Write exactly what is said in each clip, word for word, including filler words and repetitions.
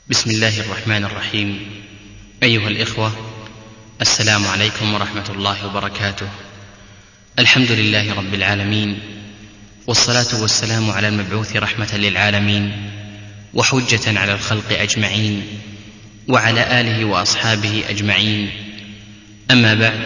بسم الله الرحمن الرحيم. أيها الإخوة، السلام عليكم ورحمة الله وبركاته. الحمد لله رب العالمين، والصلاة والسلام على المبعوث رحمة للعالمين وحجة على الخلق أجمعين، وعلى آله وأصحابه أجمعين. أما بعد،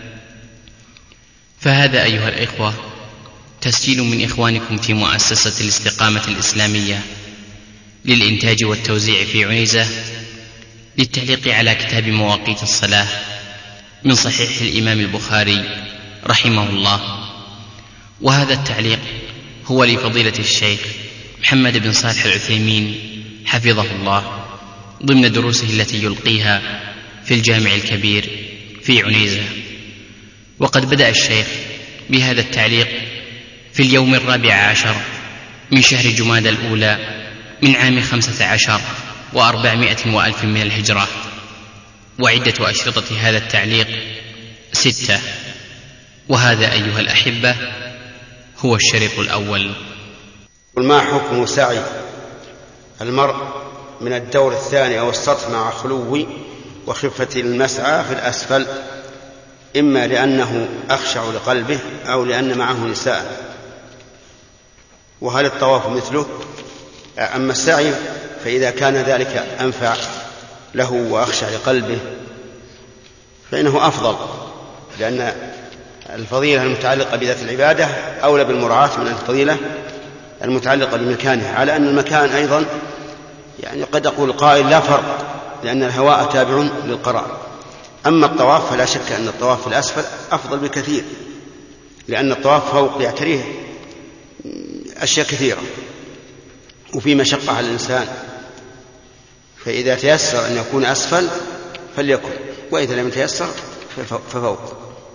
فهذا أيها الإخوة تسجيل من إخوانكم في مؤسسة الاستقامة الإسلامية للإنتاج والتوزيع في عنيزة، للتعليق على كتاب مواقيت الصلاة من صحيح الإمام البخاري رحمه الله. وهذا التعليق هو لفضيلة الشيخ محمد بن صالح العثيمين حفظه الله، ضمن دروسه التي يلقيها في الجامع الكبير في عنيزة. وقد بدأ الشيخ بهذا التعليق في اليوم الرابع عشر من شهر جمادى الأولى من عام خمسة عشر وأربعمائة وألف من الهجرة. وعدة أشرطة هذا التعليق ستة، وهذا أيها الأحبة هو الشريط الأول. ما حكم سعي المرء من الدور الثاني أو السطح مع خلو وخفة المسعى في الأسفل، إما لأنه أخشع لقلبه أو لأن معه نساء؟ وهل الطواف مثله؟ أما السعي فإذا كان ذلك أنفع له وأخشع لقلبه فإنه أفضل، لأن الفضيلة المتعلقة بذات العبادة أولى بالمراعاة من الفضيلة المتعلقة بمكانها، على أن المكان أيضا يعني قد يقول قائل لا فرق، لأن الهواء تابع للقرار. أما الطواف فلا شك أن الطواف في الأسفل أفضل بكثير، لأن الطواف فوق يعتريه أشياء كثيرة وفي مشقة على الإنسان، فإذا تيسر أن يكون أسفل فليكن، وإذا لم يتيسر ففوق.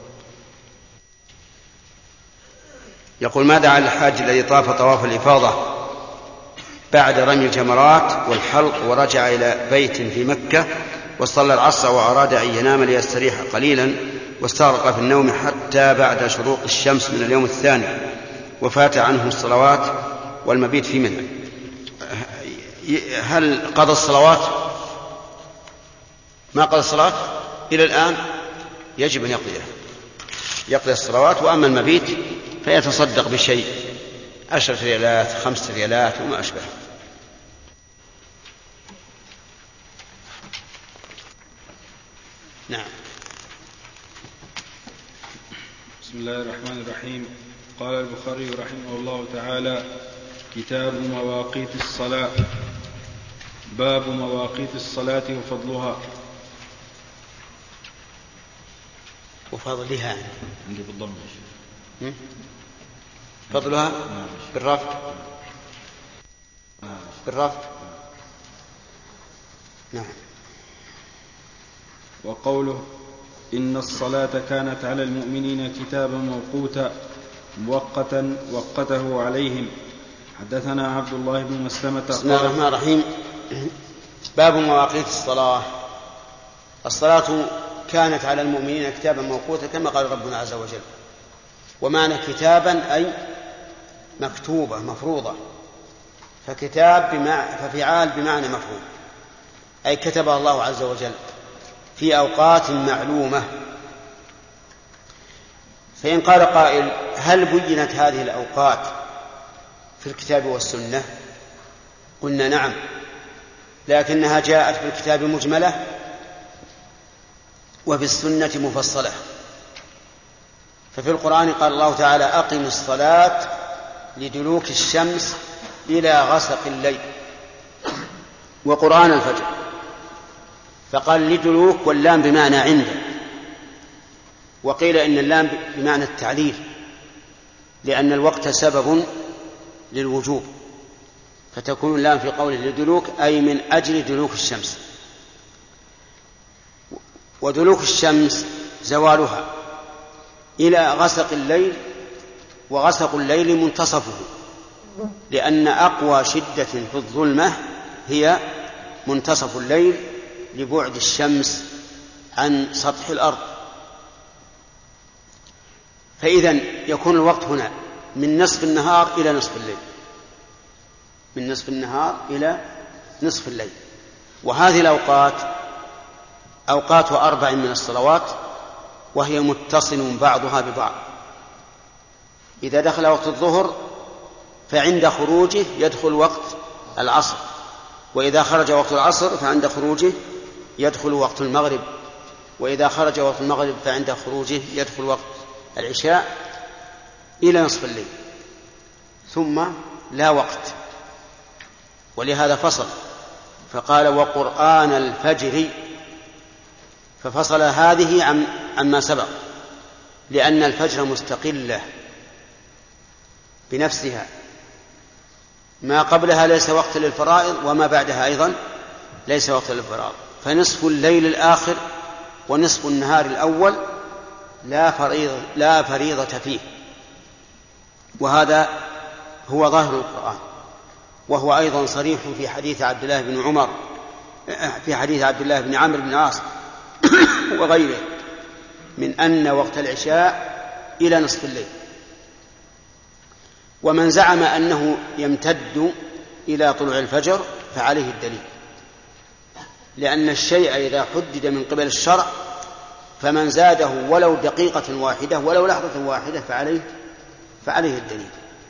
يقول: ماذا على الحاج الذي طاف طواف الإفاضة بعد رمي الجمرات والحلق ورجع إلى بيت في مكة وصلى العصر وأراد أن ينام ليستريح قليلا واستغرق في النوم حتى بعد شروق الشمس من اليوم الثاني وفات عنه الصلوات والمبيت في منى، هل قضى الصلوات؟ ما قضى الصلاة إلى الآن، يجب أن يقضيها، يقضي الصلوات. وأما المبيت فيتصدق بشيء، عشرة ريالات، خمسة ريالات وما أشبه. نعم. بسم الله الرحمن الرحيم. قال البخاري رحمه الله تعالى: كتاب مواقيت الصلاة. باب مواقيت الصلاة وفضلها. وفضلها عندي بالضم فضلها بالرفع بالرفع نعم. وقوله: إن الصلاة كانت على المؤمنين كتابا موقوتا مؤقتا وقته عليهم. حدثنا عبد الله بن مسلمة. بسم الله الرحمن الرحيم. باب مواقيت الصلاة. الصلاة كانت على المؤمنين كتابا موقوتا كما قال ربنا عز وجل. ومعنى كتابا أي مكتوبة مفروضة، فكتاب بمعنى ففعال بمعنى مفروض، أي كتبها الله عز وجل في أوقات معلومة. فإن قال قائل: هل بينت هذه الأوقات في الكتاب والسنة؟ قلنا: نعم، لكنها جاءت في الكتاب مجملة وفي السنة مفصلة. ففي القرآن قال الله تعالى: أقم الصلاة لدلوك الشمس إلى غسق الليل وقرآن الفجر، فقال لدلوك، واللام بمعنى عند، وقيل إن اللام بمعنى التعليل، لأن الوقت سبب للوجوب، فتكون اللام في قوله لدلوك أي من أجل دلوك الشمس. ودلوك الشمس زوالها إلى غسق الليل، وغسق الليل منتصفه، لأن أقوى شدة في الظلمة هي منتصف الليل لبعد الشمس عن سطح الأرض. فإذن يكون الوقت هنا من نصف النهار إلى نصف الليل، من نصف النهار إلى نصف الليل. وهذه الأوقات أوقات أربع من الصلوات، وهي متصل بعضها ببعض. إذا دخل وقت الظهر فعند خروجه يدخل وقت العصر، وإذا خرج وقت العصر فعند خروجه يدخل وقت المغرب، وإذا خرج وقت المغرب فعند خروجه يدخل وقت العشاء إلى نصف الليل، ثم لا وقت. ولهذا فصل فقال وقرآن الفجر، ففصل هذه عن عما سبق، لأن الفجر مستقلة بنفسها، ما قبلها ليس وقت للفرائض وما بعدها أيضا ليس وقت للفرائض. فنصف الليل الآخر ونصف النهار الأول لا فريضة, لا فريضة فيه، وهذا هو ظاهر القرآن، وهو أيضا صريح في حديث عبد الله بن عمر في حديث عبد الله بن عمرو بن العاص وغيره من أن وقت العشاء إلى نصف الليل. ومن زعم أنه يمتد إلى طلوع الفجر فعليه الدليل، لأن الشيء إذا حدد من قبل الشرع فمن زاده ولو دقيقة واحدة ولو لحظة واحدة فعليه فعليه الدليل.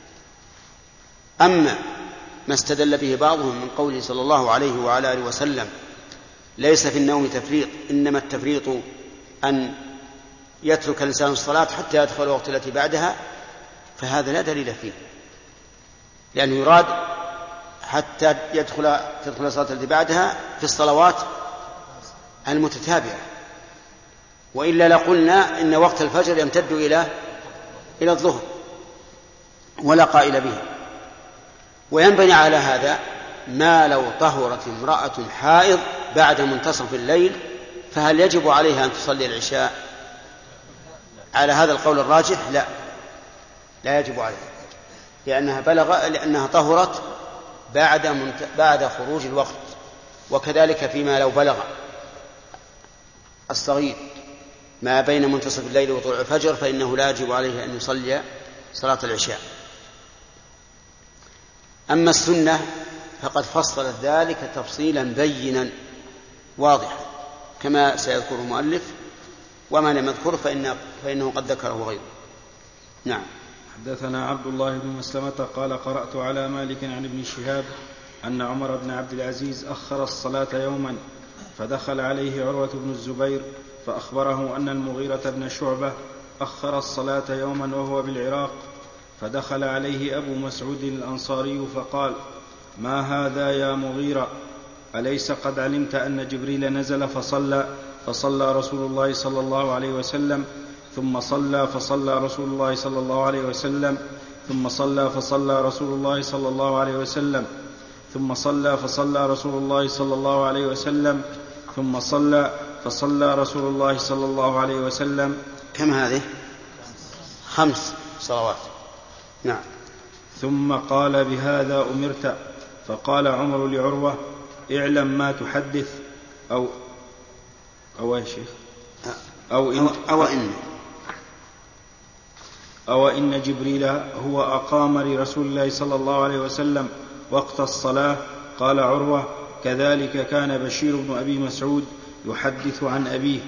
أما ما استدل به بعضهم من قوله صلى الله عليه وعلى آله وسلم ليس في النوم تفريط، إنما التفريط أن يترك الإنسان الصلاة حتى يدخل الوقت التي بعدها، فهذا لا دليل فيه، لأنه يراد حتى يدخل تدخل الصلاة التي بعدها في الصلوات المتتابعة، وإلا لقلنا إن وقت الفجر يمتد إلى إلى الظهر ولا قائل به. وينبني على هذا ما لو طهرت امرأة حائض بعد منتصف الليل فهل يجب عليها أن تصلي العشاء؟ على هذا القول الراجح لا لا يجب عليها، لأنها بلغ لأنها طهرت بعد منت... بعد خروج الوقت. وكذلك فيما لو بلغ الصغير ما بين منتصف الليل وطلوع الفجر فإنه لا يجب عليه أن يصلي صلاة العشاء. أما السنة فقد فصلت ذلك تفصيلا بينا واضحا كما سيذكره المؤلف، وما لم يذكره فإن فإنه قد ذكره غيره. نعم. حدثنا عبد الله بن مسلمة قال قرأت على مالك عن ابن شهاب أن عمر بن عبد العزيز أخر الصلاة يوما، فدخل عليه عروة بن الزبير فأخبره أن المغيرة بن شعبة أخر الصلاة يوما وهو بالعراق، فدخل عليه أبو مسعود الأنصاري فقال: ما هذا يا مغيرة؟ أليس قد علمت أن جبريل نزل فصلى فصلى رسول الله صلى الله عليه وسلم، ثم صلى فصلى رسول الله صلى الله عليه وسلم، ثم صلى فصلى رسول الله صلى الله عليه وسلم، ثم صلى فصلى رسول الله صلى الله عليه وسلم، ثم صلى فصلى رسول الله صلى الله عليه وسلم. كم هذه؟ خمس صلوات. نعم. ثم قال: بهذا أمرت. فقال عمر لعروة: اعلم ما تحدث، أو أو يا شيخ أو إن, أو إن أو إن جبريل هو أقام لرسول الله صلى الله عليه وسلم وقت الصلاة. قال عروة: كذلك كان بشير بن أبي مسعود يحدث عن أبيه.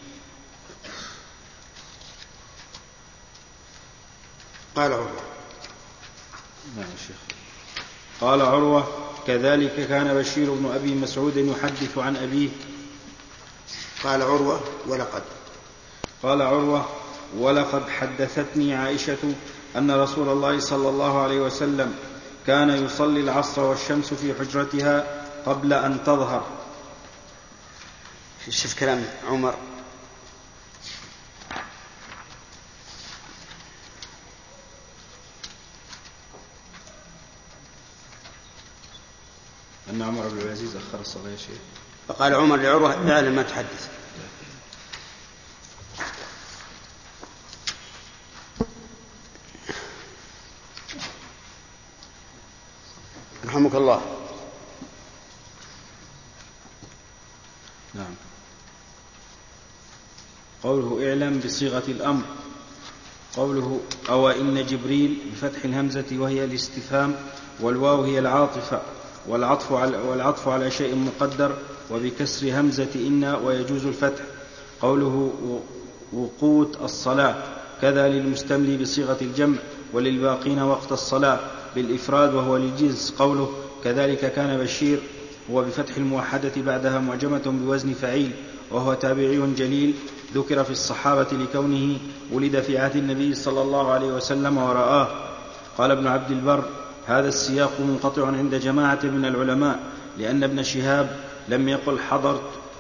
قال عروة نعم شيخ. قال عروة: كذلك كان بشير بن أبي مسعود يحدث عن أبيه. قال عروة: ولقد قال عروة: ولقد حدثتني عائشة أن رسول الله صلى الله عليه وسلم كان يصلي العصر والشمس في حجرتها قبل أن تظهر. شوف كلام عمر. أن عمر بن العزيز أخر الصلاة يا شيخ. فقال عمر لعروة: اعلم ما تحدث. رحمك الله. نعم. قوله اعلم بصيغة الأمر. قوله أو إن جبريل بفتح الهمزة وهي الاستفهام والواو هي العاطفة، والعطف على, والعطف على شيء مقدر وبكسر همزة إن ويجوز الفتح. قوله وقوت الصلاة كذا للمستملي بصيغة الجمع وللباقين وقت الصلاة بالإفراد وهو للجنس. قوله كذلك كان بشير هو بفتح الموحدة بعدها معجمة بوزن فعيل وهو تابعي جليل ذكر في الصحابة لكونه ولد في عهد النبي صلى الله عليه وسلم ورآه. قال ابن عبد البر هذا السياق منقطع عند جماعة من العلماء لأن ابن شهاب لم يقل حضرت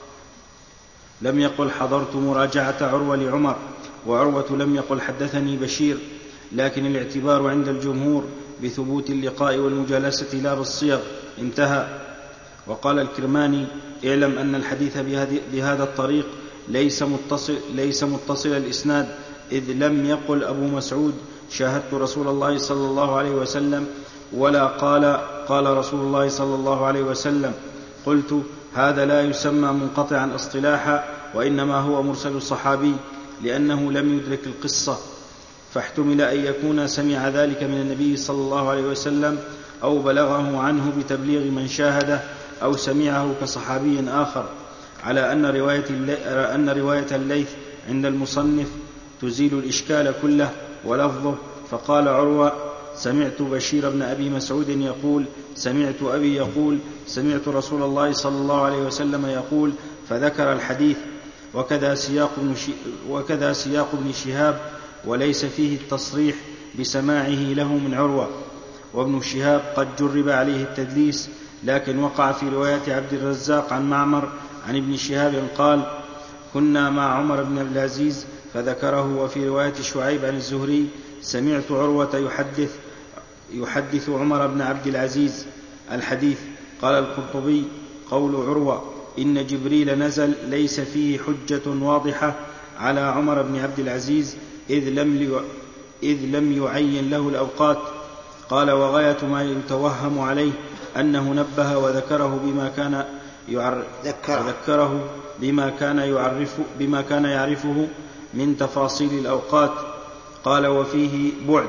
لم يقل حضرت مراجعة عروة لعمر، وعروة لم يقل حدثني بشير، لكن الاعتبار عند الجمهور بثبوت اللقاء والمجالسة لا بالصيغ. انتهى. وقال الكرماني اعلم أن الحديث بهذا الطريق ليس متصل, ليس متصل الإسناد، إذ لم يقل أبو مسعود شاهدت رسول الله صلى الله عليه وسلم ولا قال قال رسول الله صلى الله عليه وسلم. قلت هذا لا يسمى منقطعا اصطلاحا، وإنما هو مرسل صحابي لأنه لم يدرك القصة، فاحتمل أن يكون سمع ذلك من النبي صلى الله عليه وسلم أو بلغه عنه بتبليغ من شاهده أو سمعه كصحابي آخر، على أن رواية, أن رواية الليث عند المصنف تزيل الإشكال كله ولفظه. فقال عروة سمعت بشير بن أبي مسعود يقول سمعت أبي يقول سمعت رسول الله صلى الله عليه وسلم يقول، فذكر الحديث. وكذا سياق ابن, وكذا سياق ابن شهاب وليس فيه التصريح بسماعه له من عروة. وابن شهاب قد جرب عليه التدليس، لكن وقع في رواية عبد الرزاق عن معمر عن ابن شهاب قال كنا مع عمر بن عبد العزيز فذكره. وفي رواية شعيب عن الزهري سمعت عروة يحدث يحدث عمر بن عبد العزيز الحديث. قال القرطبي قول عروة إن جبريل نزل ليس فيه حجة واضحة على عمر بن عبد العزيز إذ لم, إذ لم يعين له الأوقات. قال وغاية ما يتوهم عليه أنه نبه وذكره بما كان يعرف ذكره بما كان يعرف بما كان يعرفه من تفاصيل الأوقات. قال وفيه بعد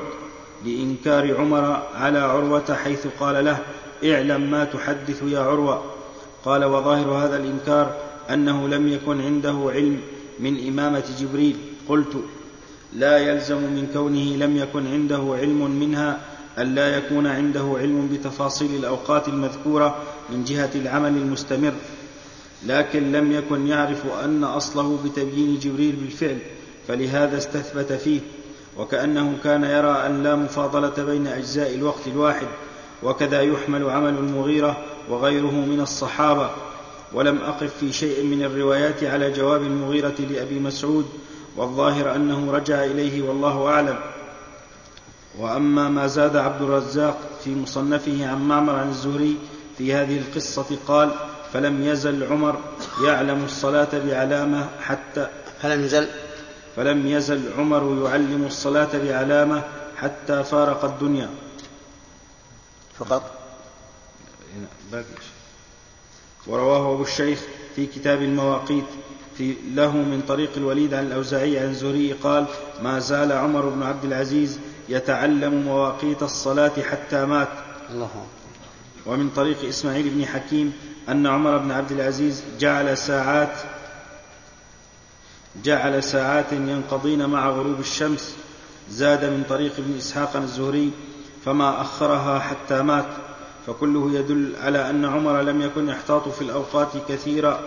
لإنكار عمر على عروة حيث قال له اعلم ما تحدث يا عروة. قال وظاهر هذا الإنكار أنه لم يكن عنده علم من إمامة جبريل. قلت لا يلزم من كونه لم يكن عنده علم منها أن لا يكون عنده علم بتفاصيل الأوقات المذكورة من جهة العمل المستمر، لكن لم يكن يعرف أن أصله بتبيين جبريل بالفعل، فلهذا استثبت فيه. وكأنه كان يرى أن لا مفاضلة بين أجزاء الوقت الواحد. وكذا يحمل عمل المغيرة وغيره من الصحابة. ولم أقف في شيء من الروايات على جواب المغيرة لأبي مسعود، والظاهر أنه رجع إليه والله أعلم. وأما ما زاد عبد الرزاق في مصنفه عن معمر عن الزهري في هذه القصة قال فلم يزل عمر يعلم الصلاة بعلامة حتى فلم يزل فلم يزل عمر يعلم الصلاة بعلامة حتى فارق الدنيا فقط. ورواه أبو الشيخ في كتاب المواقيت في له من طريق الوليد عن الأوزاعي عن الزهري قال ما زال عمر بن عبد العزيز يتعلم مواقيت الصلاة حتى مات. الله. ومن طريق إسماعيل بن حكيم أن عمر بن عبد العزيز جعل ساعات جعل ساعات ينقضين مع غروب الشمس. زاد من طريق ابن إسحاق عن الزهري فما أخرها حتى مات، فكله يدل على أن عمر لم يكن يحتاط في الأوقات كثيرا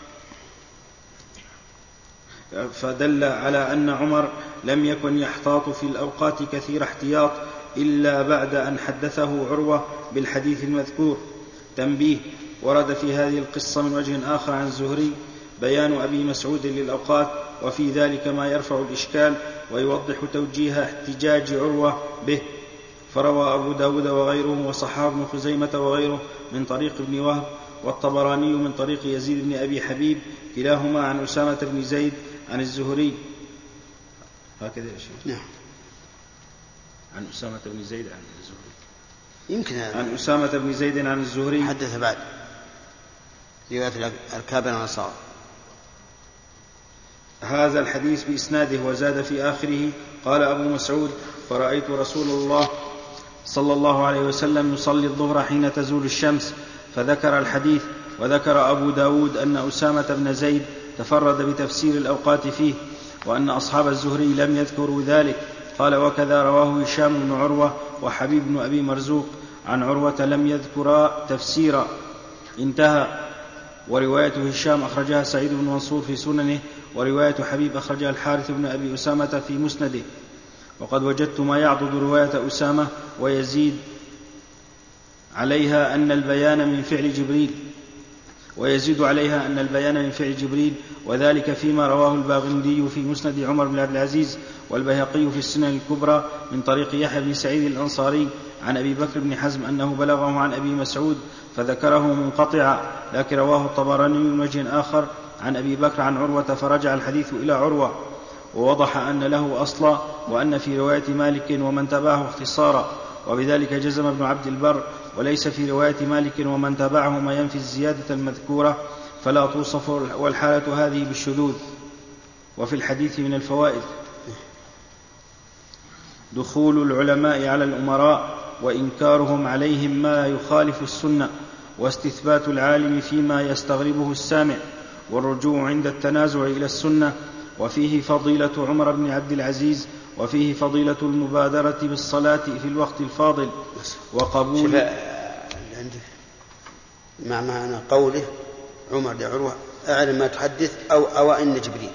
فدل على أن عمر لم يكن يحتاط في الأوقات كثير احتياط إلا بعد أن حدثه عروة بالحديث المذكور. تنبيه: ورد في هذه القصة من وجه آخر عن الزهري بيان أبي مسعود للأوقات، وفي ذلك ما يرفع الإشكال ويوضح توجيه احتجاج عروة به. فروى أبو داود وغيره وصححه ابن خزيمة وغيره من طريق ابن وهب، والطبراني من طريق يزيد بن أبي حبيب كلاهما عن أسامة بن زيد عن الزهري. هكذا يا شيخ. نعم. عن أسامة بن زيد عن الزهري. يمكن عن أسامة بن زيد عن الزهري. حدث بعد رواية الكابر والنصارى. هذا الحديث بإسناده. وزاد في آخره قال أبو مسعود: فرأيت رسول الله صلى الله عليه وسلم يصلي الظهر حين تزول الشمس، فذكر الحديث. وذكر أبو داود أن أسامة بن زيد تفرد بتفسير الأوقات فيه، وأن أصحاب الزهري لم يذكروا ذلك. قال: وكذا رواه هشام بن عروة وحبيب بن أبي مرزوق عن عروة لم يذكرا تفسيرا. انتهى. ورواية هشام أخرجها سعيد بن منصور في سننه، ورواية حبيب أخرجها الحارث بن أبي أسامة في مسنده. وقد وجدت ما يعضد رواية أسامة ويزيد عليها أن البيان من فعل جبريل ويزيد عليها أن البيان من فعل جبريل وذلك فيما رواه الباغندي في مسند عمر بن عبد العزيز، والبيهقي في السنن الكبرى من طريق يحيى بن سعيد الأنصاري عن أبي بكر بن حزم أنه بلغه عن أبي مسعود فذكره منقطعا، لكن رواه الطبراني من وجه آخر عن أبي بكر عن عروة فرجع الحديث إلى عروة، ووضح أن له أصلا، وأن في رواية مالك ومن تبعه اختصارا. وبذلك جزم ابن عبد البر: وليس في رواية مالك ومن تبعه ما ينفي الزيادة المذكورة، فلا توصف والحالة هذه بالشذوذ. وفي الحديث من الفوائد دخول العلماء على الأمراء وإنكارهم عليهم ما يخالف السنة، واستثبات العالم فيما يستغربه السامع، والرجوع عند التنازع إلى السنة. وفيه فضيلة عمر بن عبد العزيز، وفيه فضيلة المبادرة بالصلاة في الوقت الفاضل، وقبول مع معنى قوله عمر لعروة: أعلم ما تحدث أو أوائن جبريل.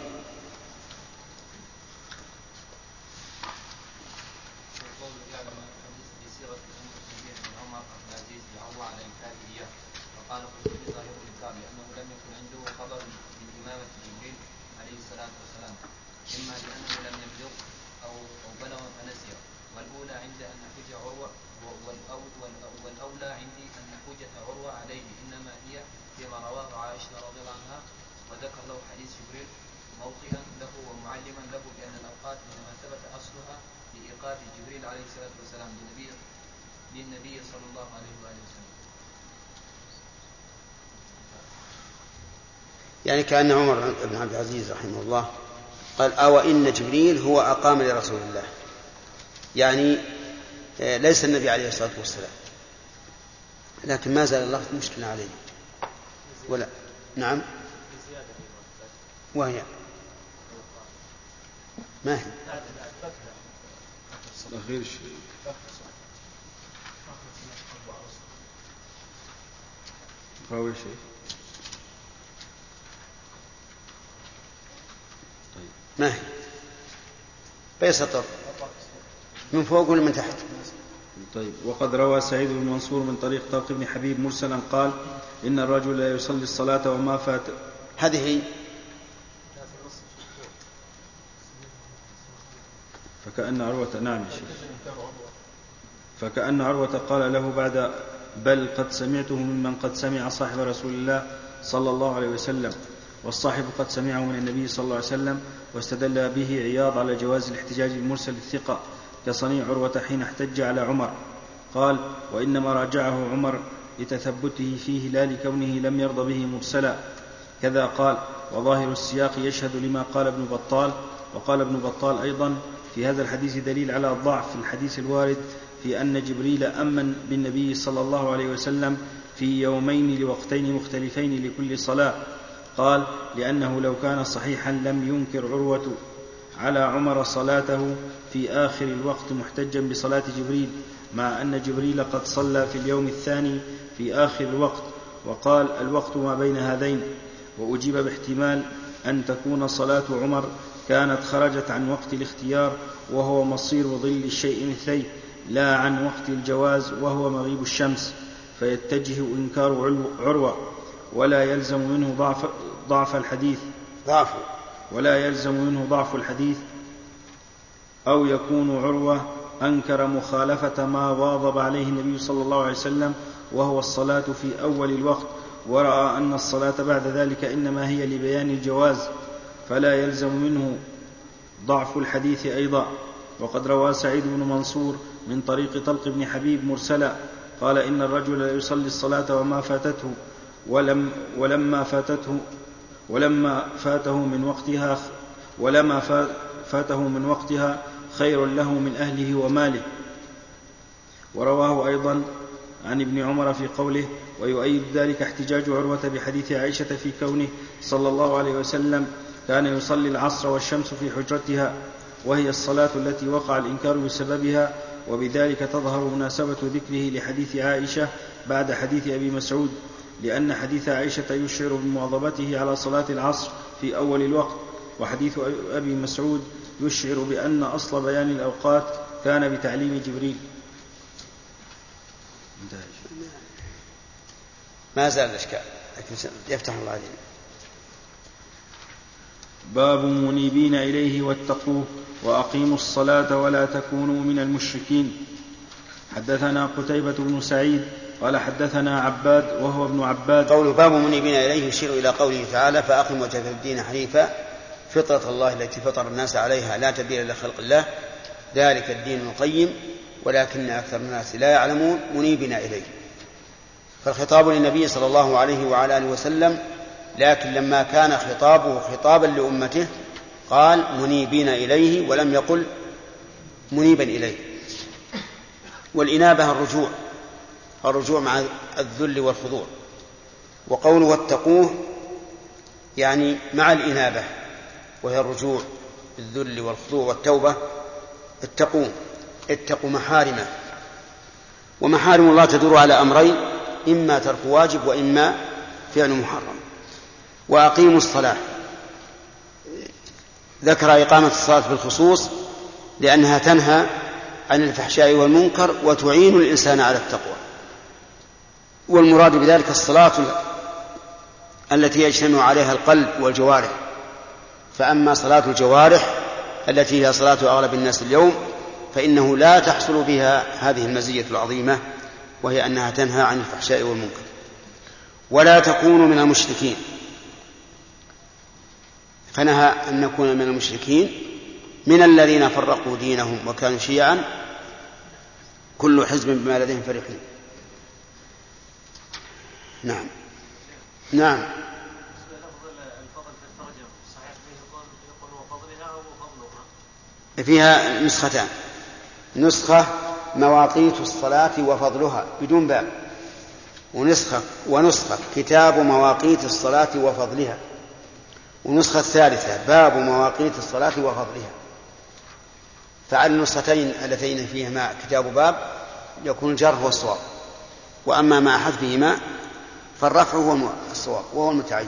للنبي صلى الله عليه وآله وسلم. يعني كأن عمر بن عبد العزيز رحمه الله قال: أو إن جبريل هو أقام لرسول الله، يعني ليس النبي عليه الصلاة والسلام، لكن ما زال اللفظ مشكلة عليه. ولا نعم، وهي ما هي أخير شيء أول شيء طيب ما هي بيسطر من فوق ولا من تحت؟ طيب. وقد روى سعيد بن منصور من طريق طلق بن حبيب مرسلا قال: إن الرجل لا يصلي الصلاة وما فات. هذه فكأن عروة نعم فكأن عروة قال له بعد: بل قد سمعته ممن قد سمع صاحب رسول الله صلى الله عليه وسلم، والصاحب قد سمعه من النبي صلى الله عليه وسلم. واستدل به عياض على جواز الاحتجاج بالمرسل الثقة كصنيع عروة حين احتج على عمر. قال: وإنما راجعه عمر لتثبته فيه لا لكونه لم يرض به مرسلا. كذا قال. وظاهر السياق يشهد لما قال ابن بطال. وقال ابن بطال أيضا: في هذا الحديث دليل على ضعف الحديث الوارد في أن جبريل أمن بالنبي صلى الله عليه وسلم في يومين لوقتين مختلفين لكل صلاة. قال: لأنه لو كان صحيحا لم ينكر عروة على عمر صلاته في آخر الوقت محتجا بصلاة جبريل، مع أن جبريل قد صلى في اليوم الثاني في آخر الوقت، وقال: الوقت ما بين هذين. وأجيب باحتمال أن تكون صلاة عمر كانت خرجت عن وقت الاختيار وهو مصير ظل الشيء مثليه، لا عن وقت الجواز وهو مغيب الشمس، فيتجه إنكار عروة ولا يلزم منه ضعف, ضعف الحديث ضعف ولا يلزم منه ضعف الحديث أو يكون عروة أنكر مخالفة ما واظب عليه النبي صلى الله عليه وسلم وهو الصلاة في أول الوقت، ورأى أن الصلاة بعد ذلك إنما هي لبيان الجواز، فلا يلزم منه ضعف الحديث أيضا. وقد روى سعيد بن منصور من طريق طلق بن حبيب مرسلا قال: إن الرجل لا يصلي الصلاة وما فاتته ولم ولما فاتته ولما فاته من وقتها ولما فاته من وقتها خير له من أهله وماله. ورواه أيضا عن ابن عمر في قوله: ويؤيد ذلك احتجاج عروة بحديث عائشة في كونه صلى الله عليه وسلم كان يصلي العصر والشمس في حجرتها، وهي الصلاة التي وقع الإنكار بسببها، وبذلك تظهر مناسبة ذكره لحديث عائشة بعد حديث أبي مسعود، لأن حديث عائشة يشعر بمواظبته على صلاة العصر في أول الوقت، وحديث أبي مسعود يشعر بأن أصل بيان الأوقات كان بتعليم جبريل. ما زال الإشكال، لكن يفتح الله علينا. باب منيبين إليه واتقوه وأقيموا الصلاة ولا تكونوا من المشركين. حدثنا قتيبة بن سعيد قال حدثنا عباد وهو ابن عباد. قوله باب منيبين إليه يشير إلى قوله تعالى: فأقم وجهك الدين حنيفا فطرة الله التي فطر الناس عليها لا تبديل لخلق الله ذلك الدين القيم ولكن أكثر الناس لا يعلمون منيبين إليه. فالخطاب للنبي صلى الله عليه وعلى آله وسلم، لكن لما كان خطابه خطابا لأمته قال منيبين إليه ولم يقل منيبا إليه. والإنابة الرجوع الرجوع مع الذل والخضوع. وقوله واتقوه يعني مع الإنابة وهي الرجوع بالذل والخضوع والتوبة. اتقوه اتقوا محارمه، ومحارم الله تدور على أمرين: إما ترك واجب وإما فعل محرم. وأقيموا الصلاة، ذكر إقامة الصلاة بالخصوص لأنها تنهى عن الفحشاء والمنكر وتعين الإنسان على التقوى، والمراد بذلك الصلاة التي يجتمع عليها القلب والجوارح. فأما صلاة الجوارح التي هي صلاة أغلب الناس اليوم فإنه لا تحصل بها هذه المزية العظيمة، وهي أنها تنهى عن الفحشاء والمنكر. ولا تكونوا من المشركين، فنهى أن نكون من المشركين من الذين فرقوا دينهم وكانوا شيعا كل حزب بما لديهم فرحين. نعم نعم فيها نسختان: نسخة مواقيت الصلاة وفضلها بدون باب، ونسخة ونسخة كتاب مواقيت الصلاة وفضلها، ونسخة الثالثة باب مواقيت الصلاة وفضلها. فعلى النسختين اللتين فيهما كتاب باب يكون الجر هو الصواب، وأما ما حذفهما فالرفع هو الصواب وهو المتعين.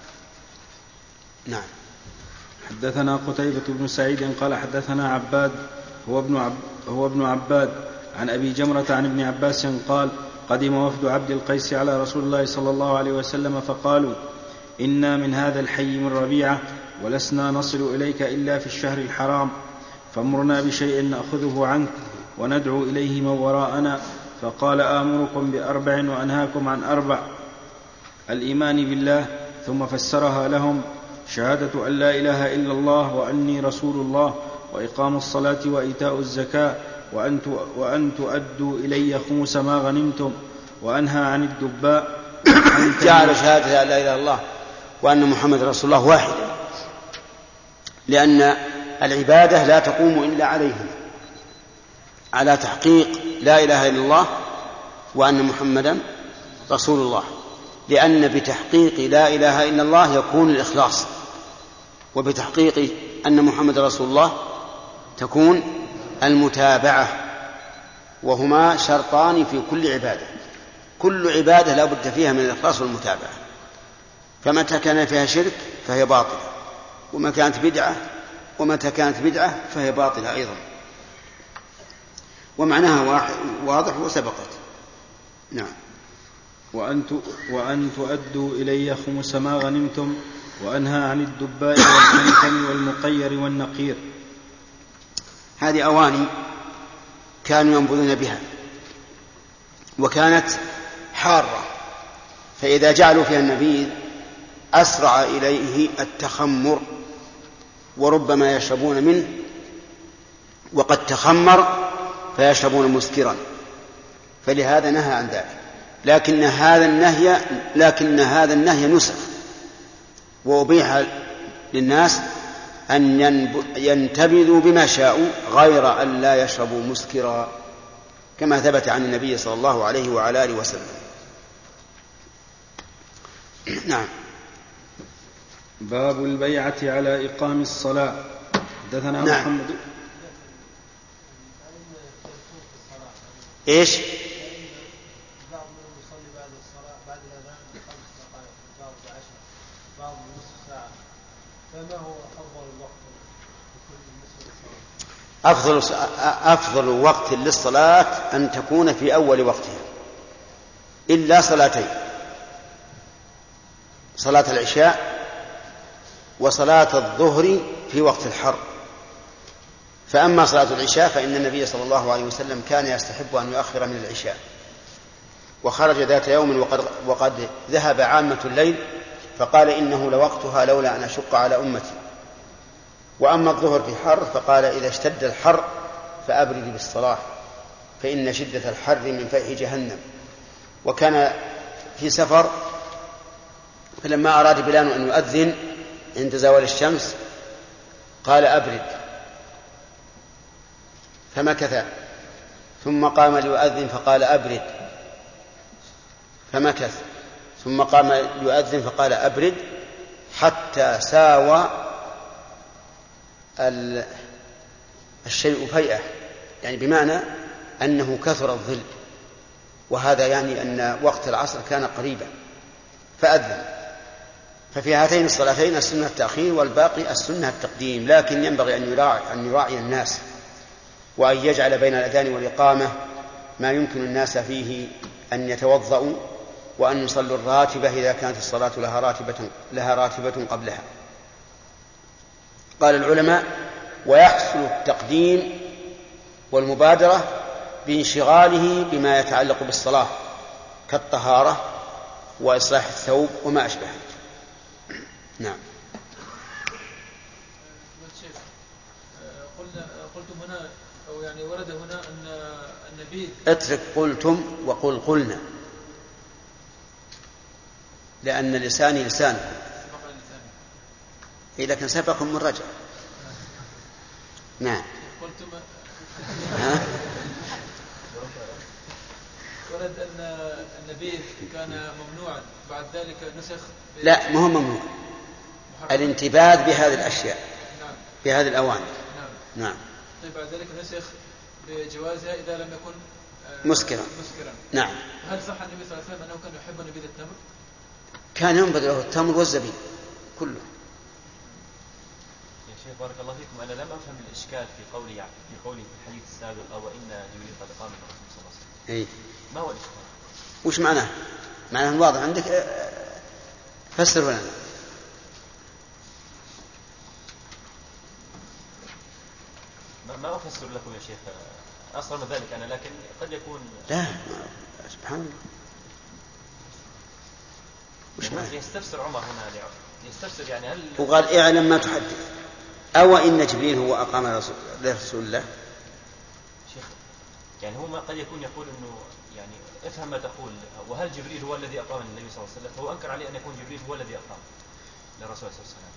نعم. حدثنا قتيبة بن سعيد قال حدثنا عباد هو ابن, عب هو ابن عباد عن أبي جمرة عن ابن عباس قال: قدم وفد عبد القيس على رسول الله صلى الله عليه وسلم فقالوا: إنا من هذا الحي من ربيعة ولسنا نصل إليك إلا في الشهر الحرام، فامرنا بشيء نأخذه عنك وندعو إليه من وراءنا. فقال: آمركم بأربع وأنهاكم عن أربع: الإيمان بالله، ثم فسرها لهم: شهادة أن لا إله إلا الله وأني رسول الله، وإقام الصلاة وإيتاء الزكاة، وأن تؤدوا إلي خمس ما غنمتم، وأنهى عن الدباء. جعل شهادة أن لا إله إلا الله وأن محمد رسول الله واحد، لأن العبادة لا تقوم إلا عليهم، على تحقيق لا إله إلا الله وأن محمدا رسول الله، لأن بتحقيق لا إله إلا الله يكون الإخلاص، وبتحقيق أن محمد رسول الله تكون المتابعة، وهما شرطان في كل عبادة. كل عبادة لا بد فيها من الإخلاص والمتابعة، فمتى كان فيها شرك فهي باطلة، وما كانت بدعة ومتى كانت بدعة فهي باطلة أيضا، ومعناها واضح وسبقت. نعم. وأن, وأن تؤدوا إلي خمس ما غنمتم، وأنهى عن الدباء والحنتم والمقير والنقير. هذه أواني كانوا ينبذون بها، وكانت حارة، فإذا جعلوا فيها النبيذ أسرع إليه التخمر، وربما يشربون منه وقد تخمر فيشربون مسكرا، فلهذا نهى عن ذلك. لكن هذا النهي لكن هذا النهي نسخ، وأبيح للناس أن ينتبذوا بما شاءوا غير أن لا يشربوا مسكرا، كما ثبت عن النبي صلى الله عليه وعلى آله وسلم. نعم. باب البيعة على إقام الصلاة. حدثنا نعم. محمد إيش؟ بعض منهم يصلي بعد الصلاة بعد الأذان بخمس دقائق، بعض بعشر، بعض بنصف ساعة، فما هو أفضل الوقت لكل بالنسبة للصلاة؟ أفضل أفضل وقت للصلاة أن تكون في أول وقتها، إلا صلاتين: صلاة العشاء وصلاة الظهر في وقت الحر. فأما صلاة العشاء فإن النبي صلى الله عليه وسلم كان يستحب أن يؤخر من العشاء، وخرج ذات يوم وقد, وقد ذهب عامة الليل فقال إنه لوقتها لولا أن أشق على أمتي. وأما الظهر في حر فقال إذا اشتد الحر فأبرد بالصلاة فإن شدة الحر من فيح جهنم. وكان في سفر فلما أراد بلال أن يؤذن عند زوال الشمس قال أبرد، فمكث، ثم قام ليؤذن فقال أبرد، فمكث، ثم قام ليؤذن فقال أبرد، حتى ساوى الشيء فيئة، يعني بمعنى أنه كثر الظل، وهذا يعني أن وقت العصر كان قريبا فأذن. ففي هاتين الصلاتين السنة التأخير والباقي السنة التقديم، لكن ينبغي أن يراعي, أن يراعي الناس وأن يجعل بين الأذان والإقامة ما يمكن الناس فيه أن يتوضأوا وأن يصلوا الراتبة إذا كانت الصلاة لها راتبة, لها راتبة قبلها. قال العلماء: ويحصل التقديم والمبادرة بانشغاله بما يتعلق بالصلاة كالطهارة وإصلاح الثوب وما أشبهه. نعم. قلتم هنا أو يعني ورد هنا أن النبي اترك قلتم وقل قلنا، لأن لساني لسان إذا كان سبق من رجع. نعم. قلتم ها؟ ورد أن النبي كان ممنوعا بعد ذلك نسخ. لا، ما هو ممنوع، الانتباه بهذه الأشياء. نعم. بهذه الأواني. نعم. نعم. طيب بعد ذلك نسخ بجوازها إذا لم يكن مسكرا. مسكرا. نعم. هل صح النبي صلى الله عليه وسلم أنه كان يحب نبيذ التمر؟ كان ينبذ له التمر والزبيب كله. يا شيخ بارك الله فيكم، أنا لم أفهم الإشكال في قولي يعني في قولي في الحديث السابق أو إن جبريل قد قام الرسول صلى الله عليه وسلم. إيه؟ ما هو الإشكال؟ وش معناه؟ معناه واضح عندك، فسره لنا. ما أفسر لكم يا شيخ أصلا من ذلك أنا، لكن قد يكون لا سبحان الله. وش معناه؟ يستفسر عمر هنا، يستفسر يعني هل وقال اعلم ما تحدث، أو إن جبريل هو أقام لرسول الله. شيخ يعني هو ما قد يكون يقول إنه يعني افهم ما تقول، وهل جبريل هو الذي أقام النبي صلى الله عليه وسلم؟ فهو أنكر عليه أن يكون جبريل هو الذي أقام للرسول صلى الله عليه وسلم.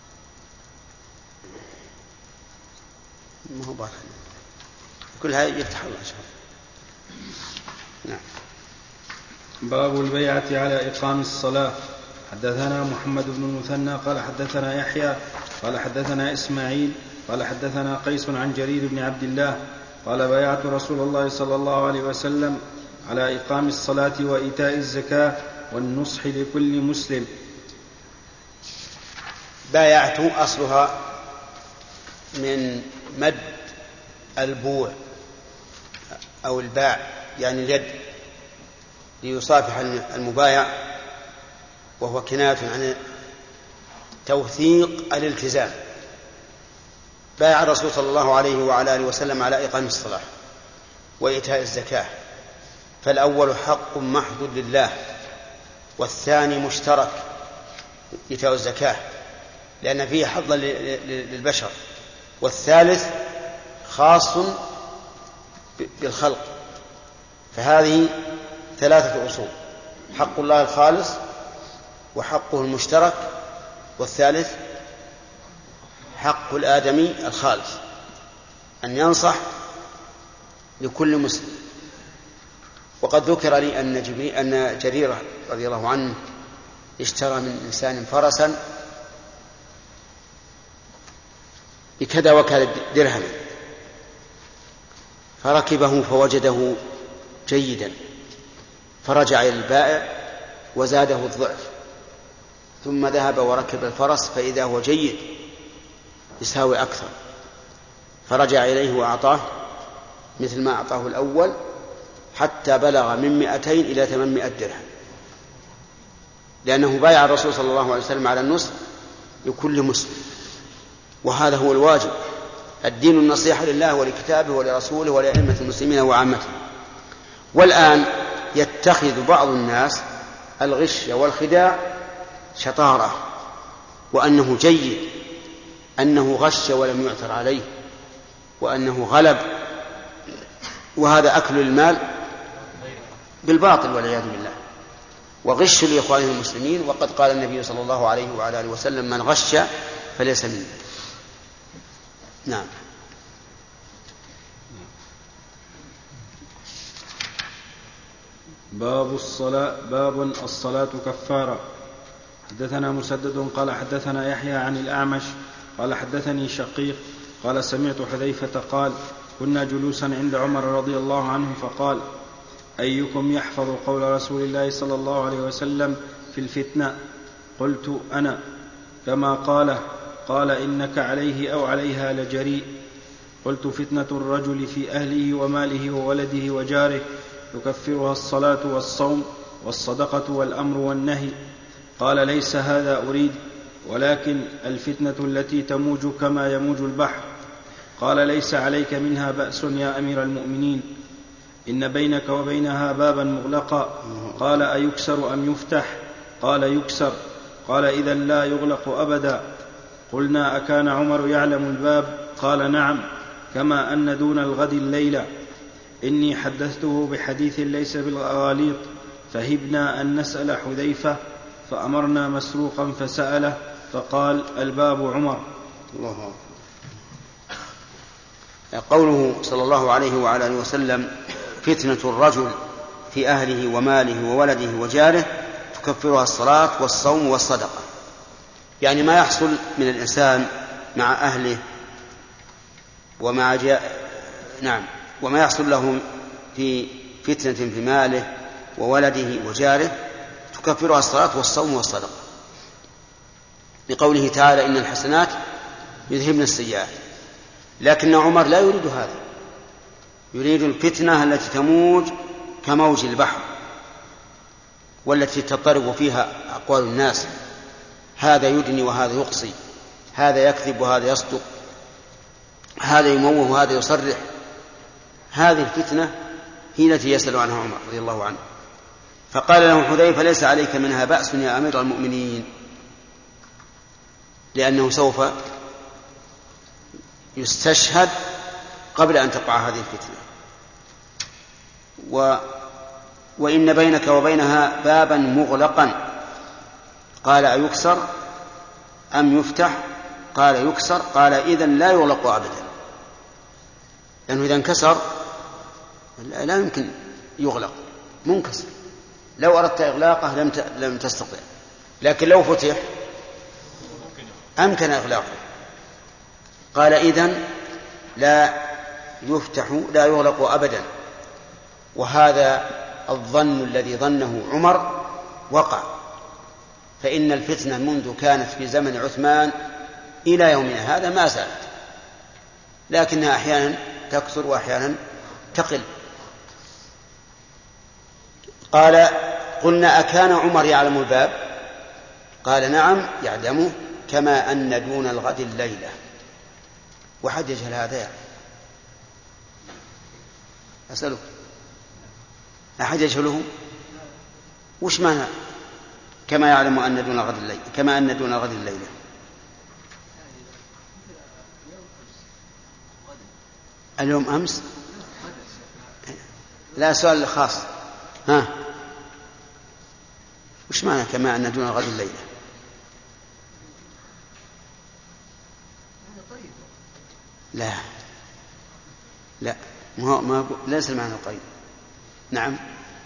ما هو باطل، كل هذا يفتح الله إن شاء الله. نعم. باب البيعة على إقام الصلاة. حدثنا محمد بن المثنى قال حدثنا يحيى قال حدثنا إسماعيل قال حدثنا قيس عن جرير بن عبد الله قال بايعت رسول الله صلى الله عليه وسلم على إقام الصلاة وإيتاء الزكاة والنصح لكل مسلم. بايعت أصلها من مد البوع أو الباع، يعني اليد، ليصافح المبايع، وهو كناية عن توثيق الالتزام. بايع الرسول صلى الله عليه وعلى آله وسلم على إقام الصلاة وإيتاء الزكاة، فالأول حق محض لله، والثاني مشترك إيتاء الزكاة لأن فيه حظا للبشر، والثالث خاص بالخلق. فهذه ثلاثة أصول: حق الله الخالص، وحقه المشترك، والثالث حق الآدمي الخالص، أن ينصح لكل مسلم وقد ذكر لي أن, جبري أن جرير رضي الله عنه اشترى من إنسان فرسا بكذا وكذا درهم، فركبه فوجده جيدا، فرجع إلى البائع وزاده الضعف، ثم ذهب وركب الفرس فإذا هو جيد يساوي أكثر، فرجع إليه وأعطاه مثل ما أعطاه الأول حتى بلغ من مئتين إلى ثمانمائة درهم، لأنه بايع الرسول صلى الله عليه وسلم على النصح لكل مسلم، وهذا هو الواجب. الدين النصيحة لله ولكتابه ولرسوله ولأئمة المسلمين وعامته. والآن يتخذ بعض الناس الغش والخداع شطارة، وأنه جيد، أنه غش ولم يعثر عليه، وأنه غلب، وهذا أكل المال بالباطل والعياذ بالله، وغش لإخوانه المسلمين. وقد قال النبي صلى الله عليه وعلى آله وسلم: من غش فليس منه. نعم. باب الصلاة باب الصلاة كفارة. حدثنا مسدد قال حدثنا يحيى عن الأعمش قال حدثني شقيق قال سمعت حذيفة قال: كنا جلوسا عند عمر رضي الله عنه فقال: أيكم يحفظ قول رسول الله صلى الله عليه وسلم في الفتنة؟ قلت: أنا. كما قاله. قال: إنك عليه أو عليها لجريء. قلت: فتنة الرجل في أهله وماله وولده وجاره يكفرها الصلاة والصوم والصدقة والأمر والنهي. قال: ليس هذا أريد، ولكن الفتنة التي تموج كما يموج البحر. قال: ليس عليك منها بأس يا أمير المؤمنين، إن بينك وبينها بابا مغلقا. قال: أيكسر أم يفتح؟ قال: يكسر. قال: إذن لا يغلق أبدا. قلنا: أكان عمر يعلم الباب؟ قال: نعم، كما أن دون الغد الليلة. إني حدثته بحديث ليس بالغاليط، فهبنا أن نسأل حذيفة، فأمرنا مسروقا فسأله فقال: الباب عمر. الله. قوله صلى الله عليه وعلى آله وسلم: فتنة الرجل في أهله وماله وولده وجاره تكفرها الصلاة والصوم والصدقة، يعني ما يحصل من الإنسان مع أهله ومع جاء نعم وما يحصل له في فتنة في ماله وولده وجاره تكفرها الصلاة والصوم والصدقة، بقوله تعالى: إن الحسنات يذهبن السيئات. لكن عمر لا يريد هذا، يريد الفتنة التي تموج كموج البحر، والتي تضطرب فيها أقوال الناس، هذا يدني وهذا يقصي، هذا يكذب وهذا يصدق، هذا يموه وهذا يصرح. هذه الفتنة هي التي يسأل عنها عمر رضي الله عنه. فقال له حذيفة: ليس عليك منها بأس يا أمير المؤمنين، لأنه سوف يستشهد قبل أن تقع هذه الفتنة. و... وإن بينك وبينها بابا مغلقا. قال: أيكسر أم يفتح؟ قال: يكسر. قال: إذن لا يغلق أبدا، لأنه إذا انكسر لا يمكن يغلق، منكسر، لو أردت إغلاقه لم لم تستطع، لكن لو فتح أمكن إغلاقه. قال: إذن لا يفتح لا يغلق أبدا. وهذا الظن الذي ظنه عمر وقع، فإن الفتنة منذ كانت في زمن عثمان إلى يومنا هذا ما زالت، لكنها أحيانا تكثر وأحيانا تقل. قال: قلنا: أكان عمر يعلم الباب؟ قال: نعم يعلمه، كما أن دون الغد الليلة. وحد يجهل هذا يعني. أسألك، أحد يجهله؟ وش معنى كما يعلم أن دون الغد الليلة؟ كما أن دون الغد الليلة اليوم أمس؟ لا، سؤال خاص. ها، وش معنى كما أن دون الغد الليلة؟ لا لا، ما ما ليس المعنى القريب. نعم،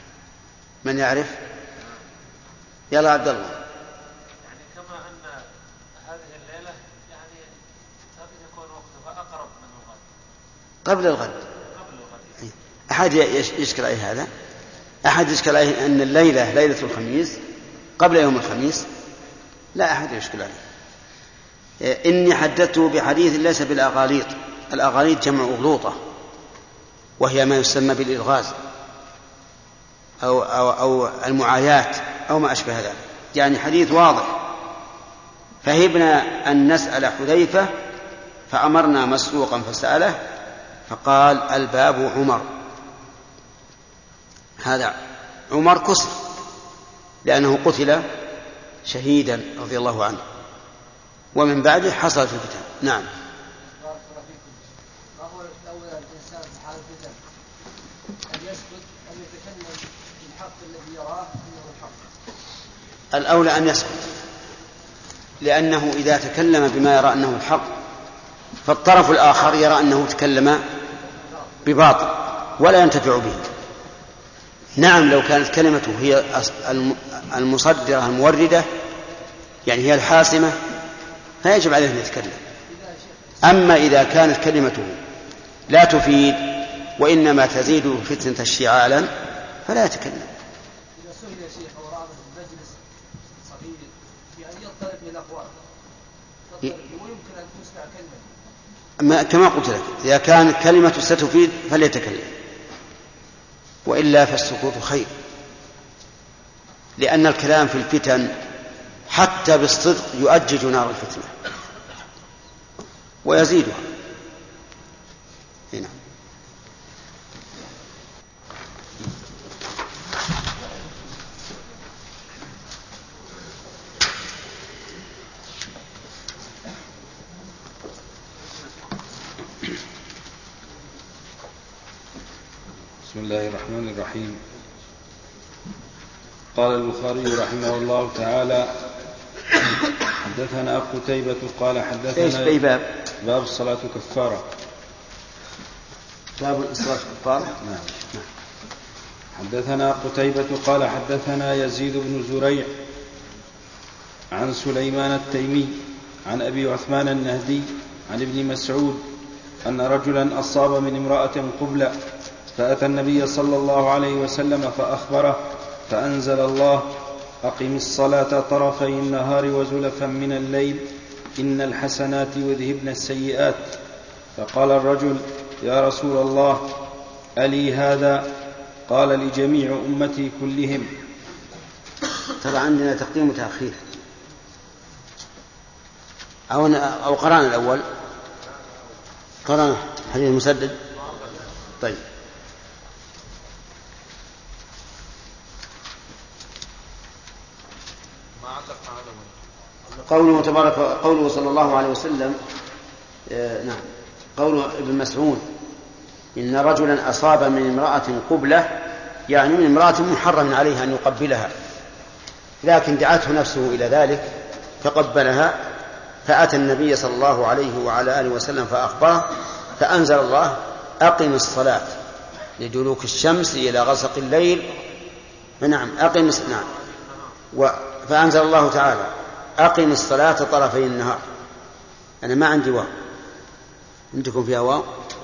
من يعرف؟ يلا عبد الله. يعني كما أن هذه الليلة يعني يكون وقتها أقرب من الغد قبل الغد. قبل الغد. أحد يشكل عليه هذا؟ أحد يشكل عليه أن الليلة ليلة الخميس قبل يوم الخميس؟ لا أحد يشكل عليه. إني حدثته بحديث ليس بالأغاليط. الأغاليط جمع أغلوطة، وهي ما يسمى بالإلغاز أو, أو, أو المعايات أو ما أشبه ذلك، يعني حديث واضح. فهبنا أن نسأل حذيفة فأمرنا مسروقا فسأله فقال الباب عمر. هذا عمر كسر لأنه قتل شهيدا رضي الله عنه، ومن بعده حصلت الفتن. نعم. ما هو الأولى الإنسان في حال الفتن أن يسكت أن يتكلم بالحق الذي يراه أنه الحق؟ الأولى أن يسكت، لأنه إذا تكلم بما يرى أنه الحق فالطرف الآخر يرى أنه تكلم بباطل ولا ينتفع به. نعم لو كانت كلمته هي المصدرة الموردة يعني هي الحاسمة فيجب عليه أن يتكلم. أما إذا كانت كلمته لا تفيد وإنما تزيد فتنة اشتعالا فلا يتكلم. إذا سئل يا شيخ ورأى مجلس صغير يعني يضطرب للأقوال ويمكن أن تسمع كلمة كما قلت لك إذا كانت كلمة ستفيد فليتكلم، وإلا فالسكوت خير، لأن الكلام في الفتن حتى بالصدق يؤجج نار الفتنة ويزيدها. هنا بسم الله الرحمن الرحيم. قال البخاري رحمه الله تعالى حدثنا قتيبة قال حدثنا ايش في باب؟ باب الصلاة كفارة. باب الصلاة كفارة. نعم. حدثنا قتيبة قال حدثنا يزيد بن زريع عن سليمان التيمي عن أبي عثمان النهدي عن ابن مسعود أن رجلا أصاب من امرأة قبلة فأتى النبي صلى الله عليه وسلم فأخبره فأنزل الله أقم الصلاة طرفي النهار وزلفا من الليل إن الحسنات يذهبن السيئات. فقال الرجل يا رسول الله ألي هذا؟ قال لجميع أمتي كلهم. طبعا عندنا تقديم وتأخير أو, أو قرانا الأول قرانا حديث مسدد. طيب قوله تبارك قوله صلى الله عليه وسلم آه نعم قوله ابن مسعود إن رجلا أصاب من امرأة قبلة يعني من امرأة محرم عليها أن يقبلها، لكن دعته نفسه إلى ذلك فقبلها فأتى النبي صلى الله عليه وعلى آله وسلم فأخبره فأنزل الله أقم الصلاة لدلوك الشمس إلى غسق الليل. نعم أقم نعم و فأنزل الله تعالى أقم الصلاة طرفي النهار. أنا ما عندي واو، عندكم فيها واو؟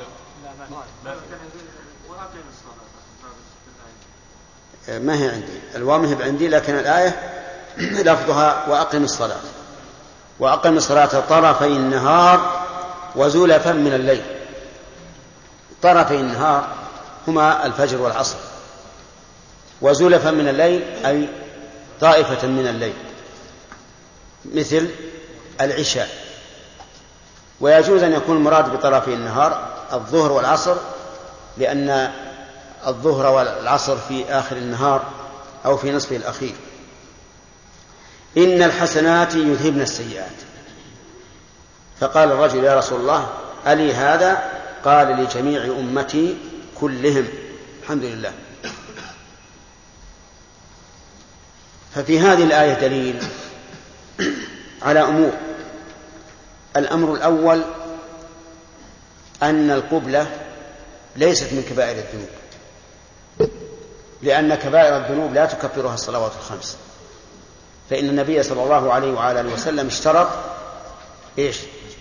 ما هي عندي الواو مهب عندي، لكن الآية لفظها وأقم الصلاة وأقم الصلاة طرفي النهار وزلفا من الليل. طرفي النهار هما الفجر والعصر، وزلفا من الليل أي طائفة من الليل مثل العشاء. ويجوز أن يكون المراد بطرفي النهار الظهر والعصر، لأن الظهر والعصر في آخر النهار أو في نصفه الأخير. إن الحسنات يذهبن السيئات. فقال الرجل يا رسول الله ألي هذا؟ قال لجميع أمتي كلهم. الحمد لله. ففي هذه الآية دليل على أمور. الأمر الأول أن القبلة ليست من كبائر الذنوب، لأن كبائر الذنوب لا تكفرها الصلوات الخمس، فإن النبي صلى الله عليه وعلى آله وسلم اشترط إيش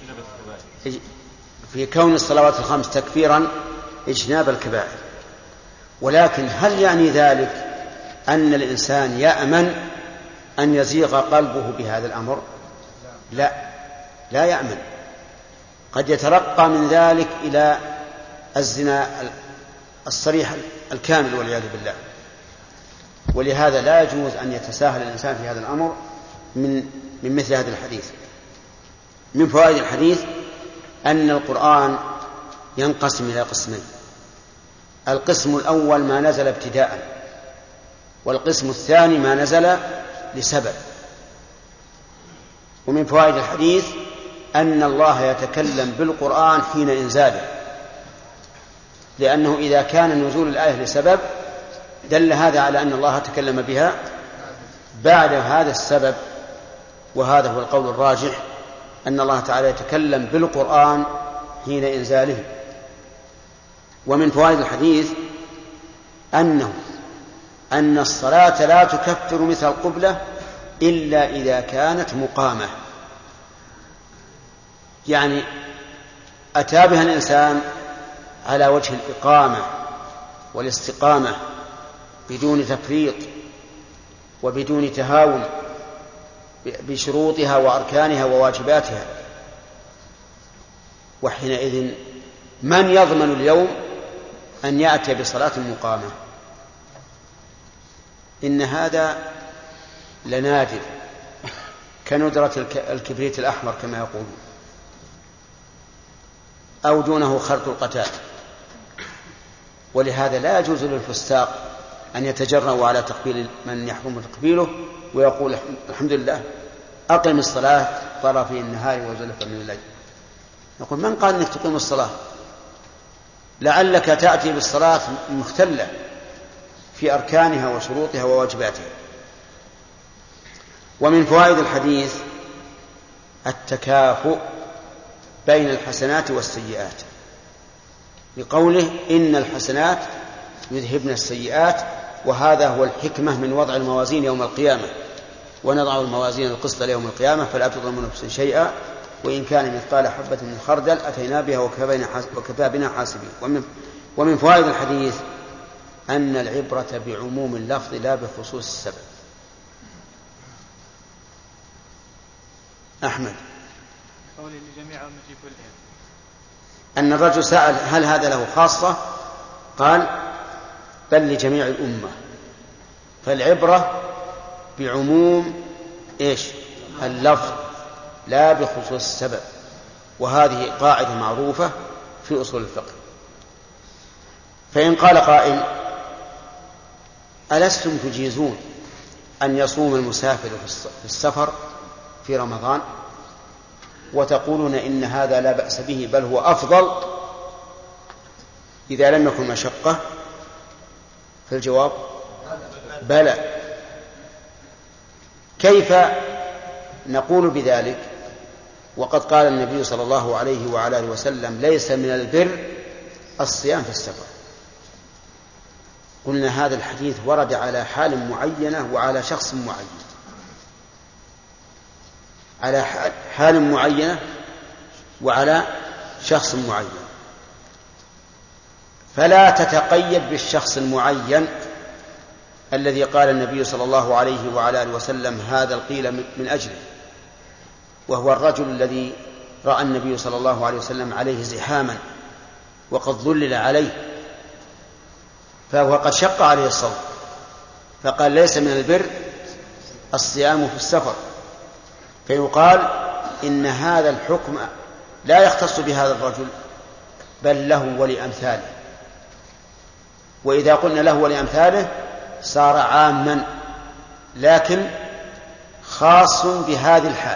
في كون الصلوات الخمس تكفيرا اجتناب الكبائر. ولكن هل يعني ذلك أن الإنسان يأمن أن يزيغ قلبه بهذا الأمر؟ لا، لا يأمن، قد يترقى من ذلك إلى الزنا الصريح الكامل والعياذ بالله. ولهذا لا يجوز أن يتساهل الإنسان في هذا الأمر من من مثل هذا الحديث. من فوائد الحديث أن القرآن ينقسم إلى قسمين: القسم الأول ما نزل ابتداء، والقسم الثاني ما نزل لسبب. ومن فوائد الحديث أن الله يتكلم بالقرآن حين إنزاله، لأنه إذا كان نزول الآية لسبب دل هذا على أن الله تكلم بها بعد هذا السبب. وهذا هو القول الراجح، أن الله تعالى يتكلم بالقرآن حين إنزاله. ومن فوائد الحديث أنه أن الصلاة لا تكفر مثل القبلة إلا إذا كانت مقامة، يعني أتى بها الإنسان على وجه الإقامة والاستقامة بدون تفريط وبدون تهاون بشروطها وأركانها وواجباتها. وحينئذ من يضمن اليوم أن يأتي بصلاة مقامة؟ إن هذا لنادر، كندرة الكبريت الأحمر كما يقولون، أو دونه خرط القتال. ولهذا لا يجوز للفساق أن يتجرأوا على تقبيل من يحرم تقبيله ويقول الحمد لله أقم الصلاة طرفي النهار وزلفا من الليل. نقول من قال أنك تقيم الصلاة؟ لعلك تأتي بالصلاة مختلة في أركانها وشروطها وواجباتها. ومن فوائد الحديث التكافؤ بين الحسنات والسيئات، بقوله إن الحسنات يذهبن السيئات، وهذا هو الحكمة من وضع الموازين يوم القيامة: ونضع الموازين القسط ليوم القيامة فلا تظلم نفس شيئا وإن كان مثقال حبة من خردل أتينا بها وكفى بنا حاسبين. ومن, ومن فوائد الحديث أن العبرة بعموم اللفظ لا بخصوص السبب. أحمد قولي لجميع أمتي كلهم، أن الرجل سأل هل هذا له خاصة؟ قال بل لجميع الأمة. فالعبرة بعموم إيش اللفظ لا بخصوص السبب، وهذه قاعدة معروفة في أصول الفقه. فإن قال قائل ألستم تجيزون أن يصوم المسافر في السفر في رمضان وتقولون إن هذا لا بأس به بل هو أفضل إذا لم يكن مشقة؟ فالجواب بلى. كيف نقول بذلك وقد قال النبي صلى الله عليه وعلى آله وسلم ليس من البر الصيام في السفر؟ قلنا هذا الحديث ورد على حال معينة وعلى شخص معين، على حال معينة وعلى شخص معين، فلا تتقيد بالشخص المعين الذي قال النبي صلى الله عليه وعلى آله وسلم هذا القيل من أجله، وهو الرجل الذي رأى النبي صلى الله عليه وسلم عليه زحاما وقد ظلل عليه، فهو قد شق عليه الصوم، فقال ليس من البر الصيام في السفر. فيقال إن هذا الحكم لا يختص بهذا الرجل بل له ولأمثاله، وإذا قلنا له ولأمثاله صار عاما لكن خاص بهذه الحال.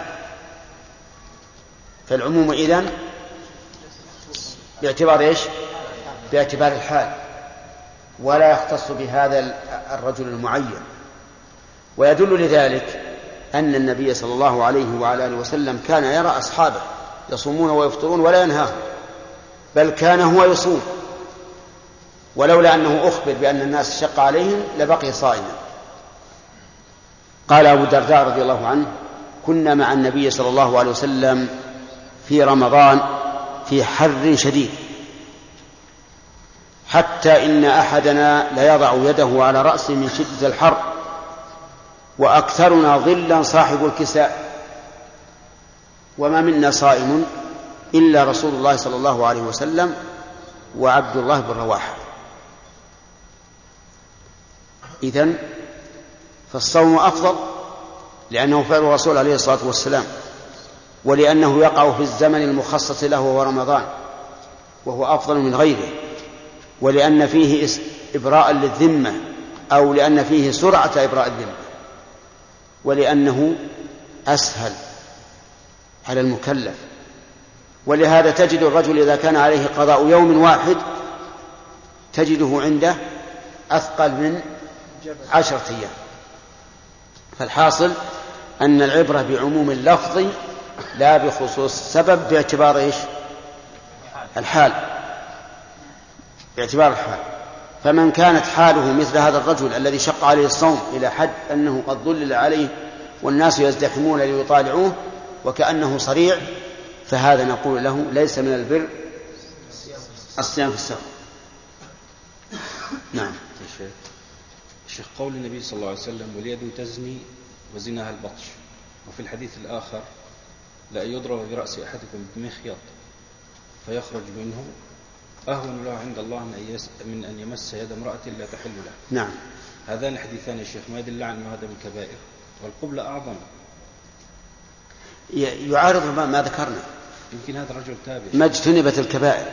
فالعموم إذن باعتبار إيش؟ باعتبار الحال، ولا يختص بهذا الرجل المعين. ويدل لذلك أن النبي صلى الله عليه وعلى آله وسلم كان يرى أصحابه يصومون ويفطرون ولا ينهاهم، بل كان هو يصوم ولولا أنه أخبر بأن الناس شق عليهم لبقي صائما. قال أبو الدرداء رضي الله عنه: كنا مع النبي صلى الله عليه وسلم في رمضان في حر شديد، حتى إن أحدنا ليضع يده على رأسه من شدة الحر، وأكثرنا ظلا صاحب الكساء، وما منا صائم إلا رسول الله صلى الله عليه وسلم وعبد الله بن رواحة. إذن فالصوم أفضل لأنه فعل الرسول عليه الصلاة والسلام، ولأنه يقع في الزمن المخصص له وهو رمضان، وهو أفضل من غيره، ولأن فيه إبراء للذمة، أو لأن فيه سرعة إبراء الذمة، ولأنه أسهل على المكلف. ولهذا تجد الرجل إذا كان عليه قضاء يوم واحد تجده عنده أثقل من عشرة أيام. فالحاصل أن العبرة بعموم اللفظ لا بخصوص السبب، باعتبار إيش؟ الحال، باعتبار الحال. فمن كانت حاله مثل هذا الرجل الذي شق عليه الصوم إلى حد أنه قد ظلل عليه والناس يزدحمون ليطالعوه وكأنه صريع، فهذا نقول له ليس من البر الصيام في السفر. نعم. الشيخ، قول النبي صلى الله عليه وسلم: واليد تزني وزناها البطش، وفي الحديث الآخر: لا يضرب برأس أحدكم بمخيط فيخرج منه أهون له عند الله من أن يمس يد امرأة لا تحل له. نعم. هذان الحديثان يا شيخ ما يدل على أنه هذا من الكبائر، والقبلة أعظم. يعارض ما ذكرنا. يمكن هذا الرجل تابع ما اجتنبت الكبائر،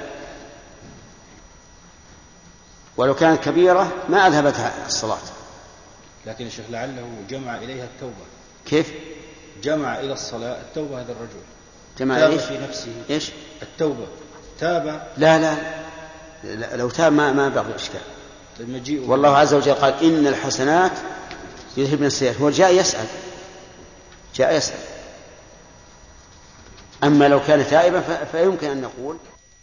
ولو كانت كبيرة ما أذهبتها الصلاة. لكن الشيخ لعله جمع إليها التوبة. كيف؟ جمع إلى الصلاة التوبة. هذا الرجل جمع تاب إيش؟ في نفسه إيش؟ التوبة. تاب. لا لا, لا لو تاب ما ما بعض الإشكال. المجيء والله عز وجل قال: إن الحسنات يذهبن السيئات. هو جاء يسأل جاء يسأل أما لو كان تائبا فيمكن أن نقول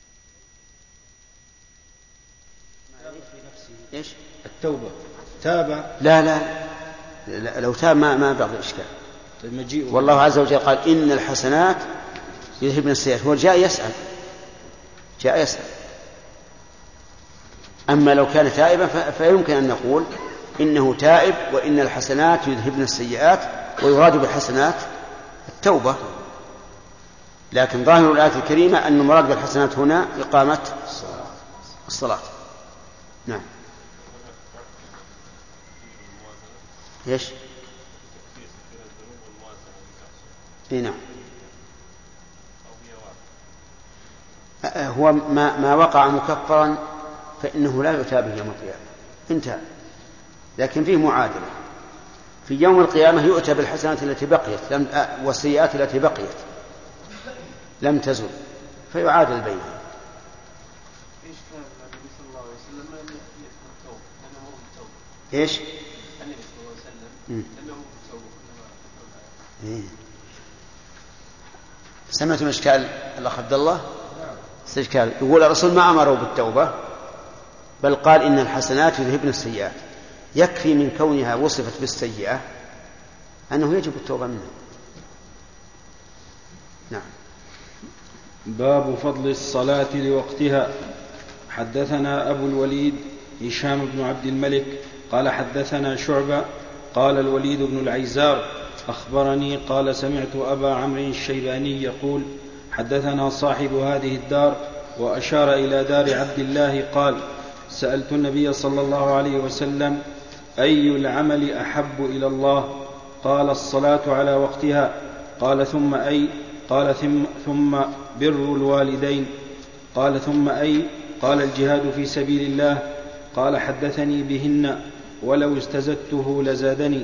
إيش؟ التوبة. تاب. لا لا, لا لو تاب ما ما بعض الإشكال. المجيء والله عز وجل قال: إن الحسنات يذهبن السيئات. هو جاء يسأل جاء يسأل أما لو كان تائبا فيمكن أن نقول إنه تائب، وإن الحسنات يذهبن السيئات، ويراد بالحسنات التوبة. لكن ظاهر الآية الكريمة أن المراد بالحسنات هنا إقامة الصلاة. نعم. إيش؟ إيه نعم. هو ما, ما وقع مكفرا فإنه لا يؤتى به يوم القيامة، انتهى. لكن فيه معادلة، في يوم القيامة يؤتى بالحسنات التي بقيت لم والسيئات التي بقيت لم تزل، فيعادل بينها. ايش كان النبي صلى الله عليه وسلم لم يذكر التوبة لأنه هو التوبة؟ ايش؟ النبي صلى الله عليه وسلم لأنه هو التوبة. إيه. سمعتم إشكال الأخ عبد الله؟ استشكال. يقول الرسول ما أمره بالتوبة، بل قال: إن الحسنات يذهبن السيئات. يكفي من كونها وصفت بالسيئة أنه يجب التوبة منها. نعم. باب فضل الصلاة لوقتها. حدثنا أبو الوليد هشام بن عبد الملك قال حدثنا شعبة قال الوليد بن العيزار أخبرني قال سمعت أبا عمرو الشيباني يقول: حدثنا صاحب هذه الدار، وأشار إلى دار عبد الله قال: سألت النبي صلى الله عليه وسلم: أي العمل أحب إلى الله؟ قال: الصلاة على وقتها. قال: ثم أي؟ قال: ثم بر الوالدين. قال: ثم أي؟ قال: الجهاد في سبيل الله. قال: حدثني بهن ولو استزدته لزادني.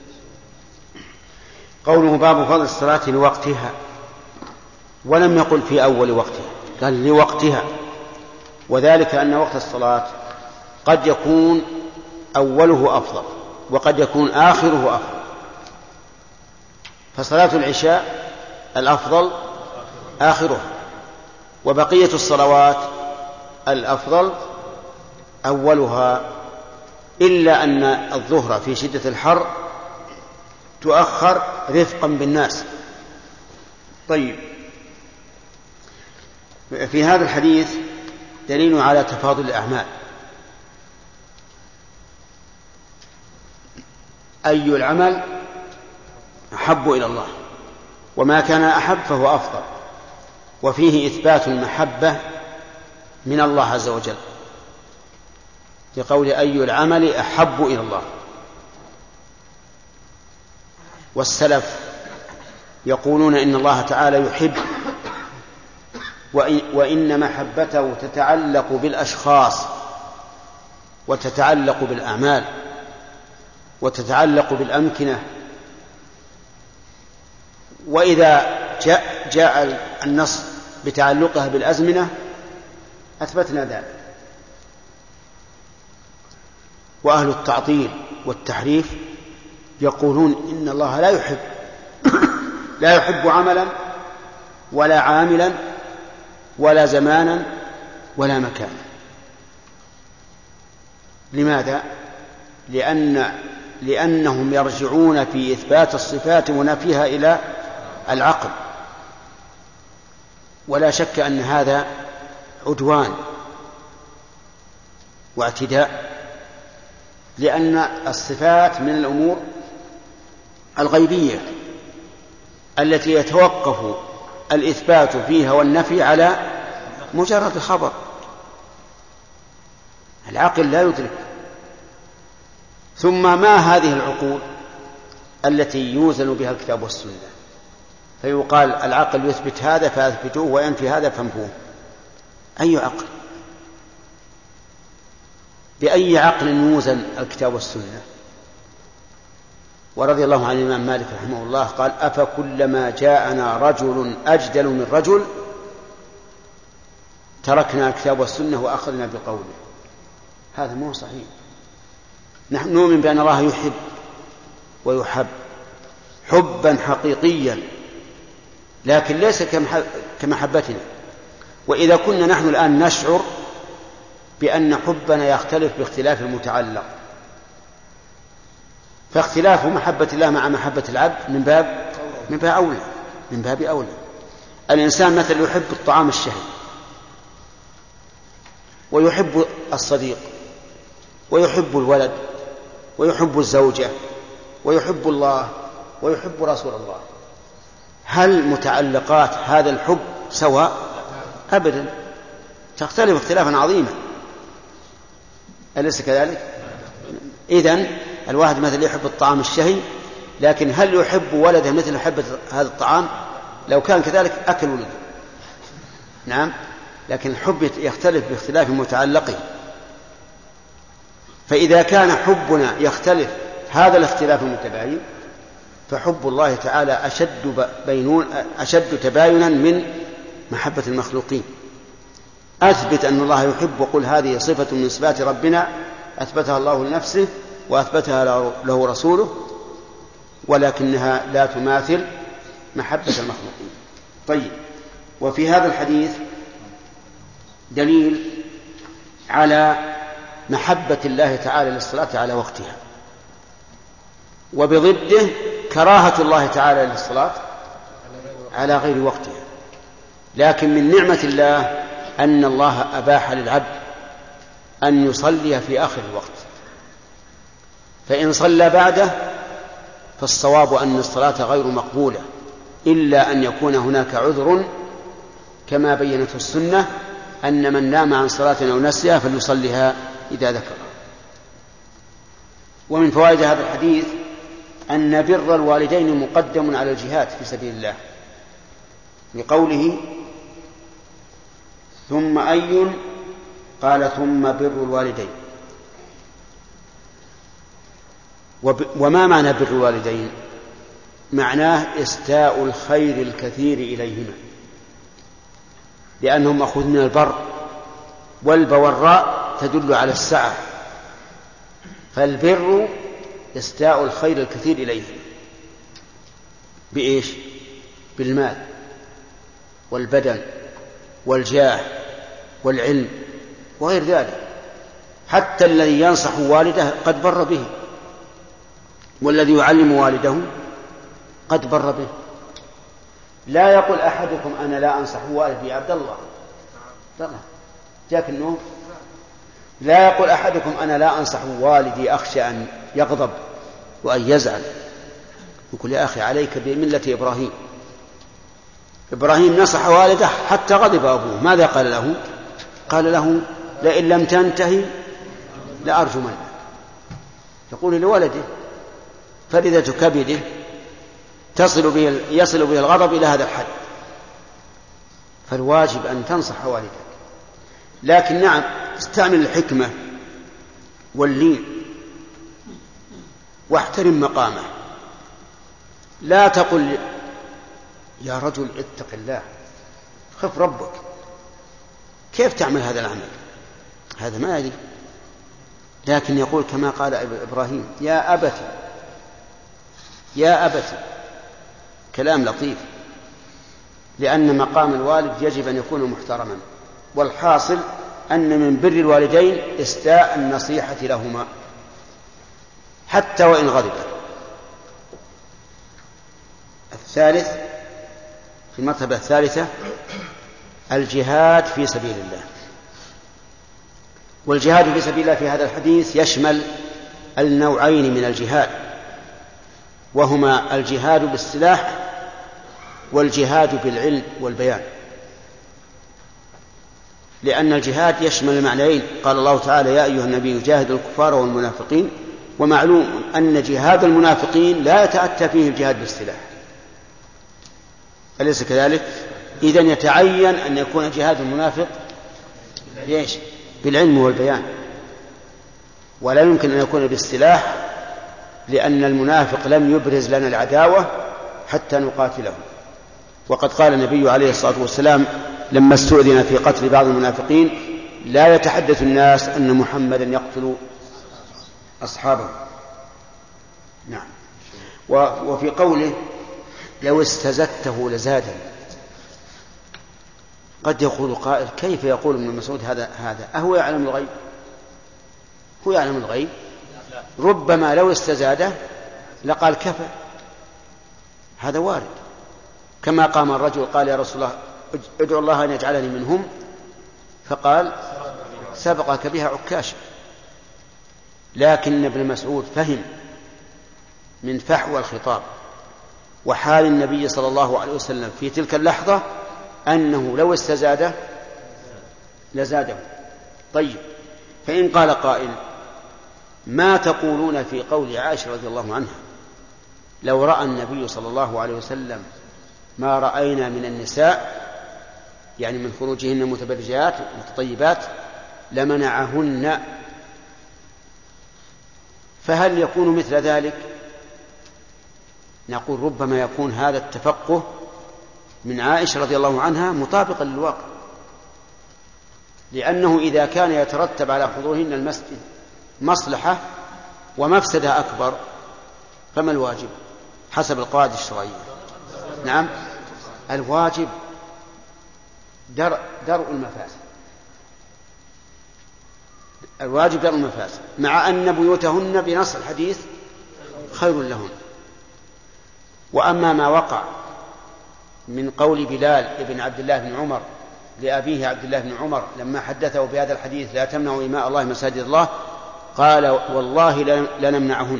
قوله باب فضل الصلاة لوقتها، ولم يقل في أول وقتها، قال لوقتها، وذلك أن وقت الصلاة قد يكون أوله أفضل وقد يكون آخره أفضل. فصلاة العشاء الأفضل آخرها، وبقية الصلوات الأفضل أولها إلا أن الظهر في شدة الحر تؤخر رفقا بالناس. طيب، في هذا الحديث دليل على تفاضل الأعمال. أي العمل أحب إلى الله، وما كان أحب فهو أفضل، وفيه إثبات المحبة من الله عز وجل في قول أي العمل أحب إلى الله. والسلف يقولون إن الله تعالى يحب، وإن محبته تتعلق بالأشخاص وتتعلق بالأعمال وتتعلق بالأمكنة، وإذا جاء, جاء النص بتعلقها بالأزمنة أثبتنا ذلك. وأهل التعطيل والتحريف يقولون إن الله لا يحب لا يحب عملا ولا عاملا ولا زمانا ولا مكانا. لماذا؟ لأن لأنهم يرجعون في إثبات الصفات ونفيها إلى العقل، ولا شك أن هذا عدوان واعتداء، لأن الصفات من الأمور الغيبية التي يتوقف الإثبات فيها والنفي على مجرد الخبر. العقل لا يدرك. ثم ما هذه العقول التي يوزن بها الكتاب والسنة فيقال العقل يثبت هذا فأثبتوه وينفي هذا فانفوه؟ أي عقل؟ بأي عقل يوزن الكتاب والسنة؟ ورضي الله عن الإمام مالك رحمه الله قال أفكلما جاءنا رجل أجدل من رجل تركنا الكتاب والسنة وأخذنا بقوله. هذا مو صحيح. نحن نؤمن بأن الله يحب ويحب حبا حقيقيا، لكن ليس كمحبتنا. وإذا كنا نحن الآن نشعر بأن حبنا يختلف باختلاف المتعلق، فاختلاف محبة الله مع محبة العبد من باب من باب أولى من باب أولى. الإنسان مثلا يحب الطعام الشهي ويحب الصديق ويحب الولد ويحب الزوجة ويحب الله ويحب رسول الله. هل متعلقات هذا الحب سواء؟ أبدا، تختلف اختلافا عظيما، أليس كذلك؟ إذن الواحد مثل يحب الطعام الشهي، لكن هل يحب ولده مثل يحب هذا الطعام؟ لو كان كذلك أكل ولده. نعم، لكن الحب يختلف باختلاف متعلقه. فإذا كان حبنا يختلف هذا الاختلاف المتباين فحب الله تعالى أشد, بينون أشد تباينا من محبة المخلوقين. أثبت أن الله يحب وقل هذه صفة من صفات ربنا أثبتها الله لنفسه وأثبتها له رسوله، ولكنها لا تماثل محبة المخلوقين. طيب، وفي هذا الحديث دليل على محبة الله تعالى للصلاة على وقتها، وبضده كراهة الله تعالى للصلاة على غير وقتها. لكن من نعمة الله أن الله أباح للعبد أن يصلي في آخر الوقت، فإن صلى بعده فالصواب أن الصلاة غير مقبولة إلا أن يكون هناك عذر، كما بينت السنة أن من نام عن صلاة أو نسيها فليصليها إذا ذكر. ومن فوائد هذا الحديث أن بر الوالدين مقدم على الجهاد في سبيل الله، لقوله ثم أي؟ قال ثم بر الوالدين. وما معنى بر الوالدين؟ معناه استاء الخير الكثير إليهما، لأنهم مأخوذ من البر، والبوراء تدل على السعة، فالبر استاء الخير الكثير إليهما بإيش؟ بالمال والبدن والجاه والعلم وغير ذلك. حتى الذي ينصح والده قد بر به، والذي يعلم والده قد بر به. لا يقول أحدكم أنا لا أنصح والدي عبد الله جاك النوم، لا يقول أحدكم أنا لا أنصح والدي أخشى أن يغضب وأن يزعل. يقول يا أخي عليك بملة إبراهيم. إبراهيم نصح والده حتى غضب أبوه، ماذا قال له؟ قال له لئن لم تنتهي لأرجمنك. يقول لولده فردة كبده تصل به يصل به الغضب إلى هذا الحد، فالواجب أن تنصح والدك. لكن نعم استعمل الحكمة واللين واحترم مقامه. لا تقل يا رجل اتق الله خف ربك، كيف تعمل هذا العمل؟ هذا ما يليق. لكن يقول كما قال إبراهيم يا أبتي يا أبتي، كلام لطيف، لأن مقام الوالد يجب أن يكون محترما. والحاصل أن من بر الوالدين إسداء النصيحة لهما حتى وإن غضبا. الثالث في المرتبة الثالثة الجهاد في سبيل الله. والجهاد في سبيل الله في هذا الحديث يشمل النوعين من الجهاد، وهما الجهاد بالسلاح والجهاد بالعلم والبيان. لأن الجهاد يشمل المعنيين. قال الله تعالى يا أيها النبي جاهد الكفار والمنافقين، ومعلوم أن جهاد المنافقين لا يتأتى فيه الجهاد بالسلاح، أليس كذلك؟ إذن يتعين أن يكون جهاد المنافق ليش؟ بالعلم والبيان، ولا يمكن أن يكون بالسلاح، لأن المنافق لم يبرز لنا العداوة حتى نقاتله. وقد قال النبي عليه الصلاة والسلام لما استؤذن في قتل بعض المنافقين لا يتحدث الناس أن محمدا يقتل أصحابه. نعم. وفي قوله لو استزدته لزادا، قد يقول قائل كيف يقول ابن مسعود هذا هذا أهو يعلم الغيب؟ هو يعلم الغيب؟ ربما لو استزاده لقال كفى. هذا وارد، كما قام الرجل قال يا رسول الله ادعو الله أن يجعلني منهم، فقال سبقك بها عكاش. لكن ابن مسعود فهم من فحوى الخطاب وحال النبي صلى الله عليه وسلم في تلك اللحظة أنه لو استزاده لزاده. طيب، فإن قال قائل ما تقولون في قول عائشة رضي الله عنها لو رأى النبي صلى الله عليه وسلم ما رأينا من النساء، يعني من خروجهن متبرجات متطيبات، لمنعهن، فهل يكون مثل ذلك؟ نقول ربما يكون هذا التفقه من عائشة رضي الله عنها مطابقا للواقع، لأنه إذا كان يترتب على حضورهن المسجد مصلحة ومفسدة أكبر فما الواجب حسب القواعد الشرعية؟ نعم، الواجب درء درء المفاسد، الواجب درء المفاسد، مع أن بيوتهن بنص الحديث خير لهن. وأما ما وقع من قول بلال ابن عبد الله بن عمر لأبيه عبد الله بن عمر لما حدثه بهذا الحديث لا تمنعوا إماء الله مساجد الله، قال والله لنمنعهن،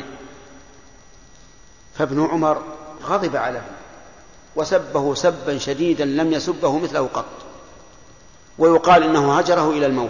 فابن عمر غضب عليه وسبه سبا شديدا لم يسبه مثله قط، ويقال إنه هجره إلى الموت.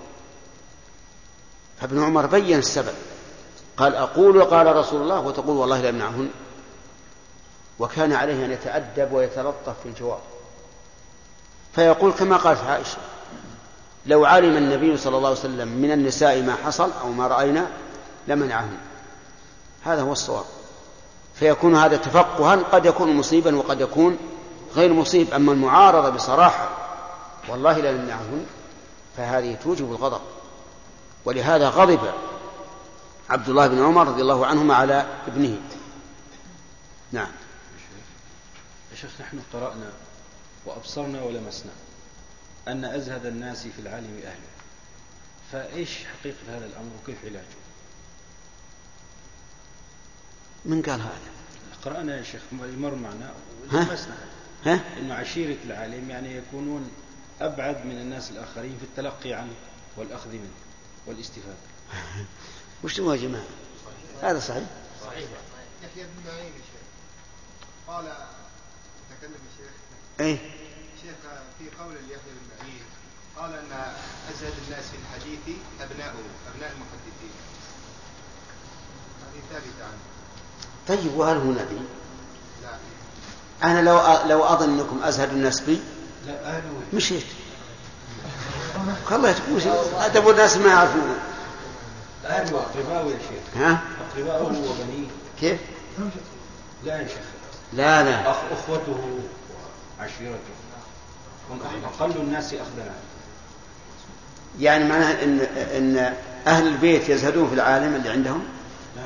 فابن عمر بين السبب، قال أقول قال رسول الله وتقول والله لا يمنعهن، وكان عليه أن يتأدب ويتلطف في الجواب، فيقول كما قالت عائشة لو علم النبي صلى الله عليه وسلم من النساء ما حصل أو ما رأينا لمنعهن. هذا هو الصواب. فيكون هذا تفقها قد يكون مصيبا وقد يكون غير مصيب. أما المعارضة بصراحة والله لا نمنعهن فهذه توجب الغضب، ولهذا غضب عبد الله بن عمر رضي الله عنهما على ابنه. نعم يا شيخ، نحن قرأنا وأبصرنا ولمسنا أن أزهد الناس في العالم أهله، فإيش حقيقة هذا الأمر وكيف علاجه؟ من قال هذا؟ قرأنا يا شيخ يمر معنا ولمسنا ها؟ إنه عشيرة العالم يعني يكونون أبعد من الناس الآخرين في التلقي عنه والأخذ منه والاستفادة. وش تبغى يا جماعة؟ هذا صحيح. صحيح. يحيى بن معين يا شيخ قال تكلم الشيخ. إيه؟ شيخ في قول يحيى بن معين قال أن أزهد الناس في الحديث أبناؤه أبناء المحدثين. هذه ثابتة عنه. طيب وهل هو نبي؟ لا. أنا لو لو أظن أنكم أزهد الناس بي لا أهله مشيت. والله تقول أدب الناس ما يعرفون. أهله أقرباء يا شيخ. ها؟ أقرباءه وبنيه. كيف؟ لا يا شيخ. لا لا. أخ أخوته عشيرته هم أقل الناس أخذنا. يعني معناه إن إن أهل البيت يزهدون في العالم اللي عندهم. لا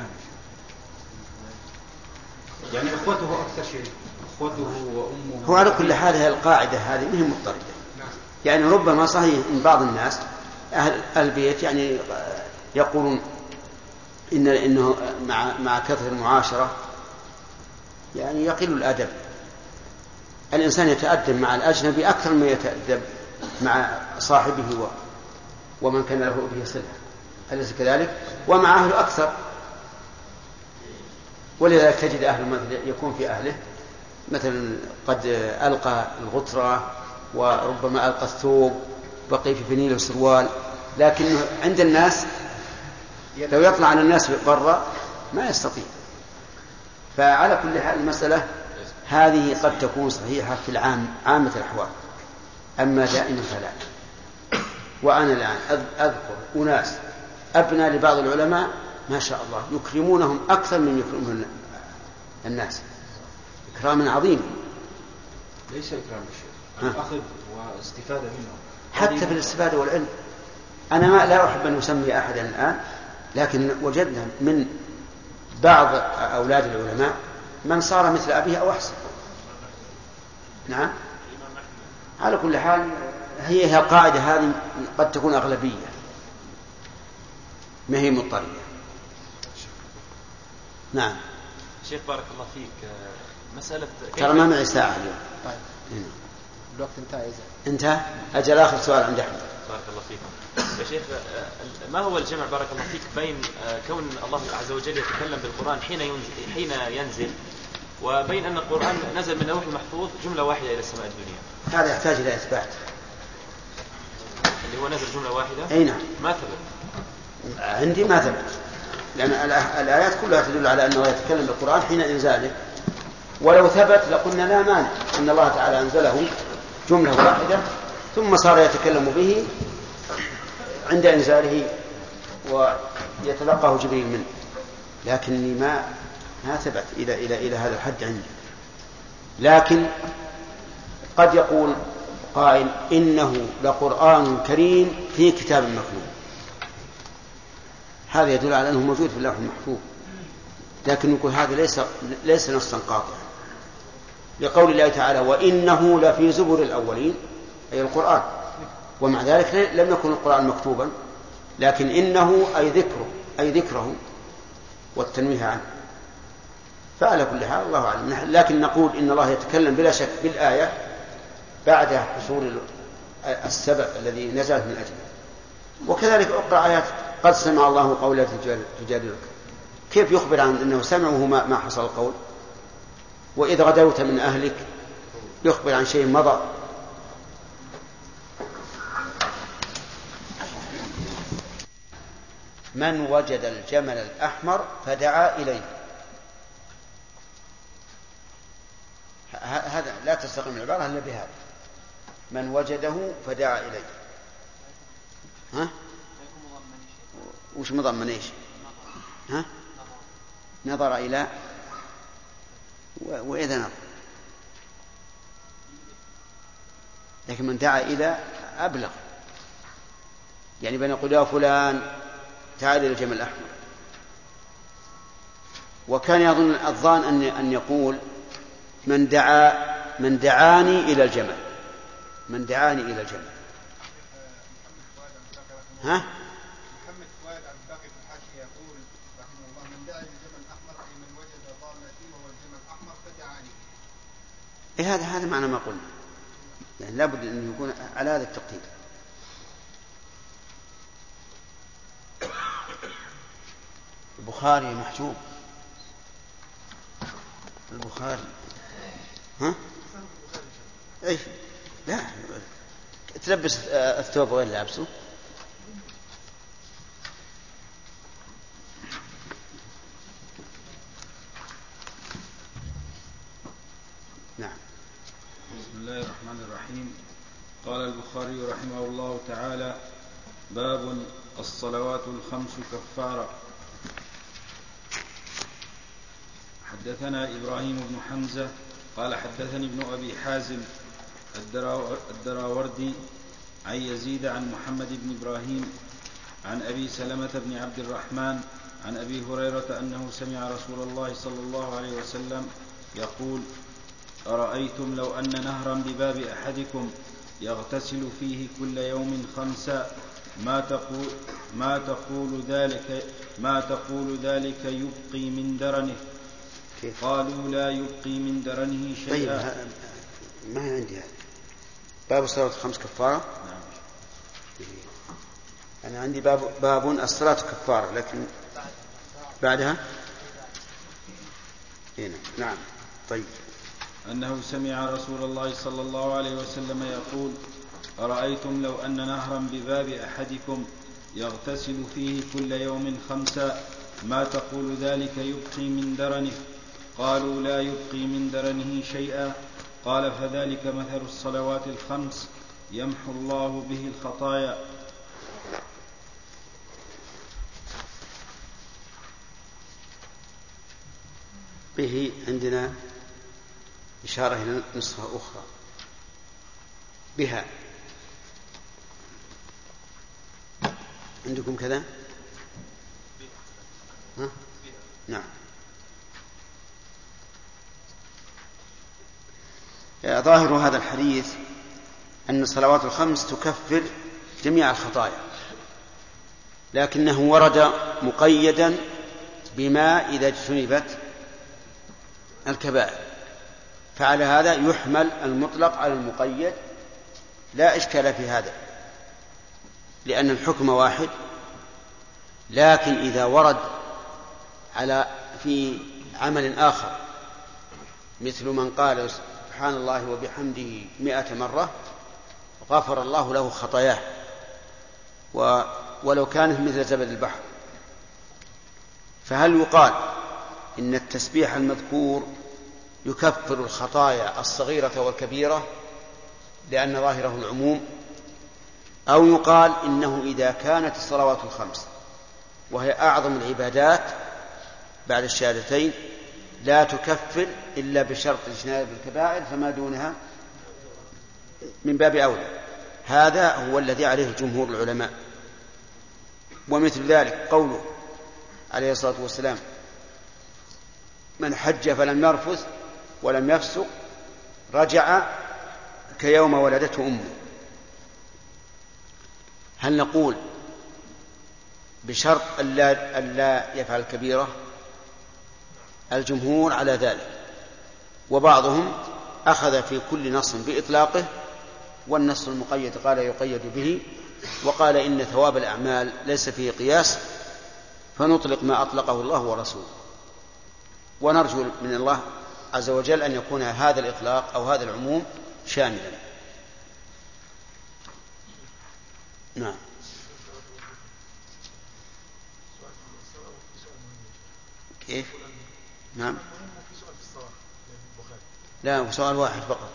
يعني أخوته أكثر شيء. أخوته وأمه. هو على كل حال هي القاعدة هذه مهم مضطردة. يعني ربما صحيح إن بعض الناس أهل البيت يعني يقولون إن إنه مع مع كثرة المعاشرة يعني يقل الأدب. الإنسان يتأدب مع الأجنبي أكثر ما يتأدب مع صاحبه و ومن كان له به صلة، أليس كذلك؟ ومع أهله أكثر. ولذلك تجد أهل مثل يكون في أهله مثلا قد ألقى الغترة وربما ألقى الثوب بقي في فنيل وسروال، لكن عند الناس لو يطلع على الناس برا ما يستطيع. فعلى كل حال المسألة هذه قد تكون صحيحة في العام عامة الأحوال، أما دائما فلا. وأنا الآن أذكر أناس أبنى لبعض العلماء ما شاء الله يكرمونهم أكثر من يكرمون الناس إكراما عظيما. ليس إكرام الشيخ، الأخذ واستفادة منه حتى في الاستفادة والعلم. أنا ما لا أحب أن أسمي أحدا الآن، لكن وجدنا من بعض أولاد العلماء من صار مثل أبيه أو أحسن. نعم. على كل حال هي هي القاعدة هذه قد تكون أغلبية ما هي مضطرية. نعم. شيخ بارك الله فيك، مسألة ترى ما معي ساعة اليوم. طيب. الوقت انتهى. انتهى. أجل آخر سؤال عند أحمد. بارك الله فيكم يا شيخ، ما هو الجمع بارك الله فيك بين كون الله عز وجل يتكلم بالقرآن حين ينزل, حين ينزل وبين أن القرآن نزل من اللوح المحفوظ جملة واحدة إلى السماء الدنيا؟ هذا يحتاج إلى إثبات. اللي هو نزل جملة واحدة؟ أي نعم. ما ثبت عندي، ما ثبت، لأن الآيات كلها تدل على أنه يتكلم بالقرآن حين إنزاله. ولو ثبت لقلنا لا مانع أن الله تعالى أنزله جملة واحدة ثم صار يتكلم به عند إنزاله ويتلقاه جبريل منه، لكني ما ما ثبت إلى إلى إلى هذا الحد عندي. لكن قد يقول قائل إنه لقرآن كريم في كتاب مكنون، هذا يدل على أنه موجود في اللوح المحفوظ، لكن نقول هذا ليس ليس نصا قاطعا، لقول الله تعالى وإنه لفي زبر الأولين أي القرآن، ومع ذلك لم يكن القرآن مكتوبا، لكن إنه أي ذكره أي ذكره والتنويه عنه. فعلى كل حال الله أعلم، لكن نقول إن الله يتكلم بلا شك بالآية بعد حصول السبب الذي نزلت من أجله. وكذلك أقرأ آيات قد سمع الله قولا تجادلك، كيف يخبر عن أنه سمعه ما حصل القول؟ وإذ غدوت من أهلك يخبر عن شيء مضى. من وجد الجمل الأحمر فدعا إليه، هذا لا تستقيم العبارة إلا بهذا، من وجده فدعا إليه. ها؟ وش مضمن إيش؟ ها؟ نظر إلى وإذا نظر، لكن من دعا إلى أبلغ، يعني بين يقول يا فلان تعال إلى الجمل الأحمر. وكان يظن الظان أن أن يقول من دعا من دعاني إلى الجمل، من دعاني إلى الجمل. ها؟ إيه هذا هذا معنى ما قلنا، يعني لابد أن يكون على هذا التقدير. البخاري محجوب، البخاري ها؟ أي لا تلبس الثوب غير لابسه. نعم. بسم الله الرحمن الرحيم. قال البخاري رحمه الله تعالى: باب الصلوات الخمس كفارة. حدثنا إبراهيم بن حمزة قال حدثني ابن أبي حازم الدراوردي عن يزيد عن محمد بن إبراهيم عن أبي سلمة بن عبد الرحمن عن أبي هريرة أنه سمع رسول الله صلى الله عليه وسلم يقول: أرأيتم لو أن نهرا بباب أحدكم يغتسل فيه كل يوم خمسا ما تقول, ما تقول ذلك ما تقول ذلك يبقي من درنه؟ قالوا: لا يبقي من درنه شيئا. طيب ما عندي هذا باب الصلاة خمس كفارة. نعم. أنا عندي باب باب الصلاة كفارة، لكن بعدها هنا. نعم. طيب. أنه سمع رسول الله صلى الله عليه وسلم يقول: أرأيتم لو أن نهرا بباب أحدكم يغتسل فيه كل يوم خمسا ما تقول ذلك يبقي من درنه؟ قالوا: لا يبقي من درنه شيئا. قال: فذلك مثل الصلوات الخمس يمحو الله به الخطايا. به عندنا إشارة إلى نسخة أخرى بها. عندكم كذا؟ ها؟ نعم. ظاهر هذا الحديث أن الصلوات الخمس تكفر جميع الخطايا، لكنه ورد مقيدا بما إذا اجتنبت الكبائر، فعلى هذا يحمل المطلق على المقيد، لا إشكال في هذا لأن الحكم واحد. لكن إذا ورد على في عمل آخر مثل من قال سبحان الله وبحمده مئة مرة غفر الله له خطاياه ولو كانت مثل زبد البحر، فهل يقال إن التسبيح المذكور يكفر الخطايا الصغيرة والكبيرة لأن ظاهره العموم، أو يقال إنه إذا كانت الصلوات الخمس وهي أعظم العبادات بعد الشهادتين لا تكفر إلا بشرط اجتناب الكبائر فما دونها من باب أولى؟ هذا هو الذي عليه جمهور العلماء. ومثل ذلك قوله عليه الصلاة والسلام: من حج فلم يرفث ولم يفسق رجع كيوم ولدته أمه. هل نقول بشرط ألا, ألا يفعل كبيرة؟ الجمهور على ذلك، وبعضهم أخذ في كل نص بإطلاقه، والنص المقيد قال يقيد به، وقال إن ثواب الأعمال ليس فيه قياس فنطلق ما أطلقه الله ورسوله، ونرجو من الله عز وجل أن يكون هذا الإطلاق أو هذا العموم شاملا. نعم. كيف؟ نعم. لا، سؤال واحد فقط.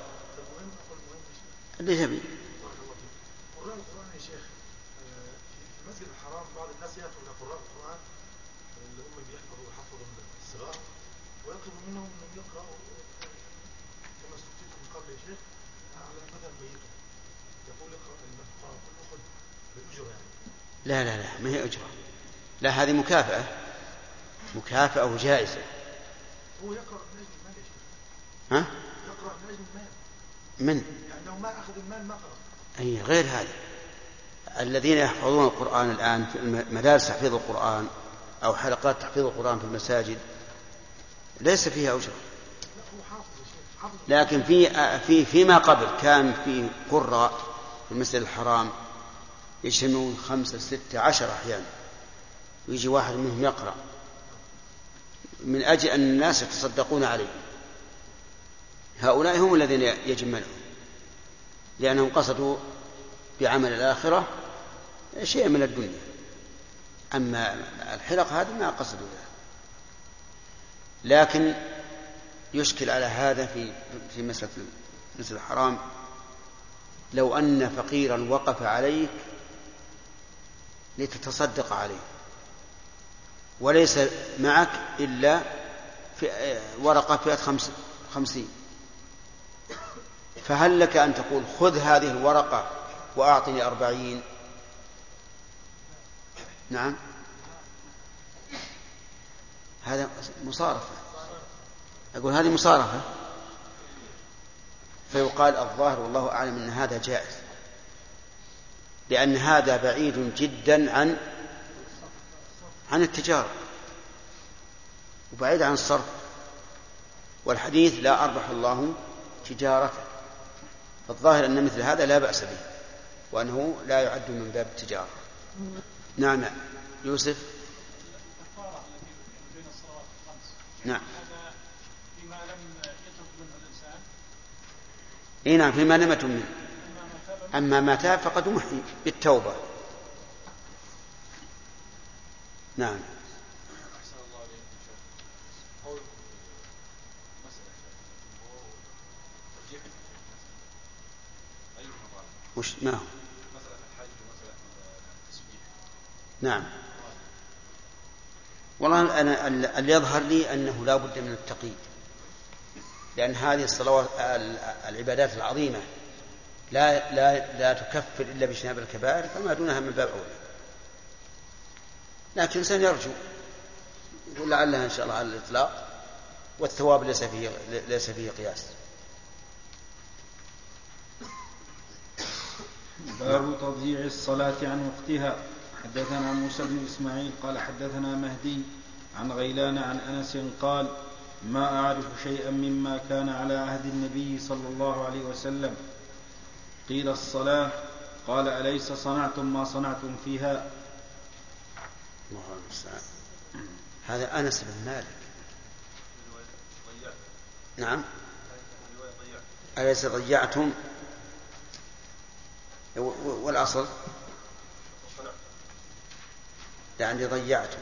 ليش أبي؟ قراء القرآن يا شيخ في المسجد الحرام بعض الناس يأتوا إلى قراء القرآن اللي هم بيحفظوا ويحفظوا الصغار ويطلب منهم أن يقرأوا كما استفتيت من قبل يا شيخ على المذهب ميته، يقول اقرأ القرآن كله خذ بالأجرة يعني. لا لا لا، ما هي أجرة، لا هذه مكافأة، مكافأة وجائزة. هو يقرأ من أجل المال يا شيخ. ها؟ يقرأ من أجل المال. من؟ يعني لو ما أخذ المال ما قرأ. أي غير هذا. الذين يحفظون القرآن الآن في مدارس تحفيظ القرآن أو حلقات تحفيظ القرآن في المساجد ليس فيها أجرة. لا هو حافظ يا شيخ، لكن في في فيما قبل كان في قراء في المسجد الحرام يجتمعون خمسة ستة عشر أحيانا، ويجي واحد منهم يقرأ من أجل أن الناس يتصدقون عليه. هؤلاء هم الذين يجملون، لأنهم قصدوا بعمل الآخرة شيء من الدنيا. أما الحلق هذا ما قصدوا له. لكن يشكل على هذا في في مسألة المسجد الحرام، لو أن فقيرا وقف عليك لتتصدق عليه وليس معك إلا في ورقة فئة خمس خمسين، فهل لك أن تقول خذ هذه الورقة وأعطني أربعين؟ نعم، هذا مصارفة. أقول هذه مصارفة، فيقال الظاهر والله أعلم أن هذا جائز، لأن هذا بعيد جدا عن عن التجارة وبعيد عن الصرف، والحديث لا أربح الله تجارته، فالظاهر أن مثل هذا لا بأس به وأنه لا يعد من باب التجارة. نعم يوسف. نعم فيما لم يترك منه الإنسان. إيه نعم، فيما لم يتم منه. أما ما تاب فقد محي بالتوبة. نعم. أحسن الله عليكم شيخ. قول مسألة ترجيح أيهما ضعف؟ وش ما هو؟ مسألة الحج ومسألة التسبيح. نعم. والله أنا اللي يظهر لي أنه لا بد من التقييد، لأن هذه الصلوات العبادات العظيمة لا لا لا تكفر إلا باجتناب الكبائر، فما دونها من باب أولى. لكن الإنسان يرجو يقول لعلها إن شاء الله على الإطلاق، والثواب ليس فيه ليس فيه قياس. باب تضييع الصلاة عن وقتها. حدثنا موسى بن إسماعيل قال حدثنا مهدي عن غيلان عن أنس قال ما أعرف شيئا مما كان على عهد النبي صلى الله عليه وسلم. قيل الصلاة، قال أليس صنعتم ما صنعتم فيها؟ هذا أنس بن مالك. نعم، أليس ضيعتم؟ والأصل يعني ضيعتم.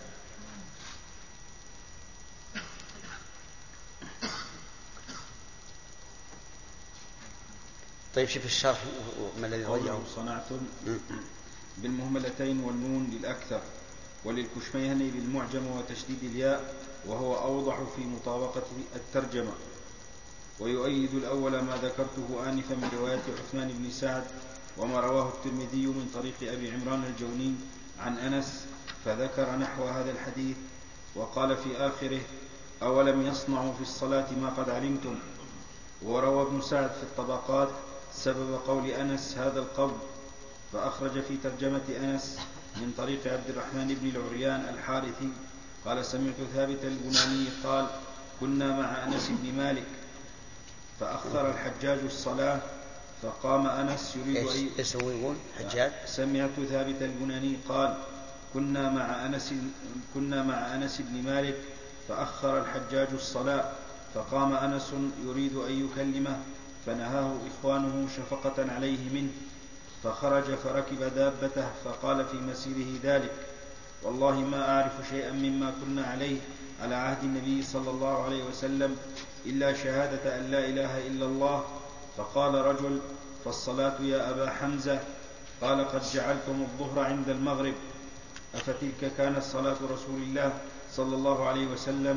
طيب شوف الشرح ما الذي ضيعه. صنعتم بالمهملتين والنون للأكثر، وللكشميهني بالمعجم وتشديد الياء، وهو أوضح في مطابقة الترجمة. ويؤيد الأول ما ذكرته آنفا من رواية عثمان بن سعد، وما رواه الترمذي من طريق أبي عمران الجوني عن أنس، فذكر نحو هذا الحديث، وقال في آخره أولم يصنعوا في الصلاة ما قد علمتم. وروى ابن سعد في الطبقات سبب قول أنس هذا القول، فأخرج في ترجمة أنس من طريق عبد الرحمن بن العريان الحارثي قال سمعت ثابت البناني قال كنا مع أنس بن مالك فأخر الحجاج الصلاة فقام أنس يريد أن يسوي حجاج. سمعت ثابت البناني قال كنا مع أنس كنا مع أنس بن مالك فأخر الحجاج الصلاة فقام أنس يريد أن يكلمه فنهاه إخوانه شفقة عليه منه، فخرج فركب دابته فقال في مسيره ذلك والله ما أعرف شيئا مما كنا عليه على عهد النبي صلى الله عليه وسلم إلا شهادة أن لا إله إلا الله. فقال رجل فالصلاة يا أبا حمزة؟ قال قد جعلتم الظهر عند المغرب. أفتلك كانت صلاة رسول الله صلى الله عليه وسلم؟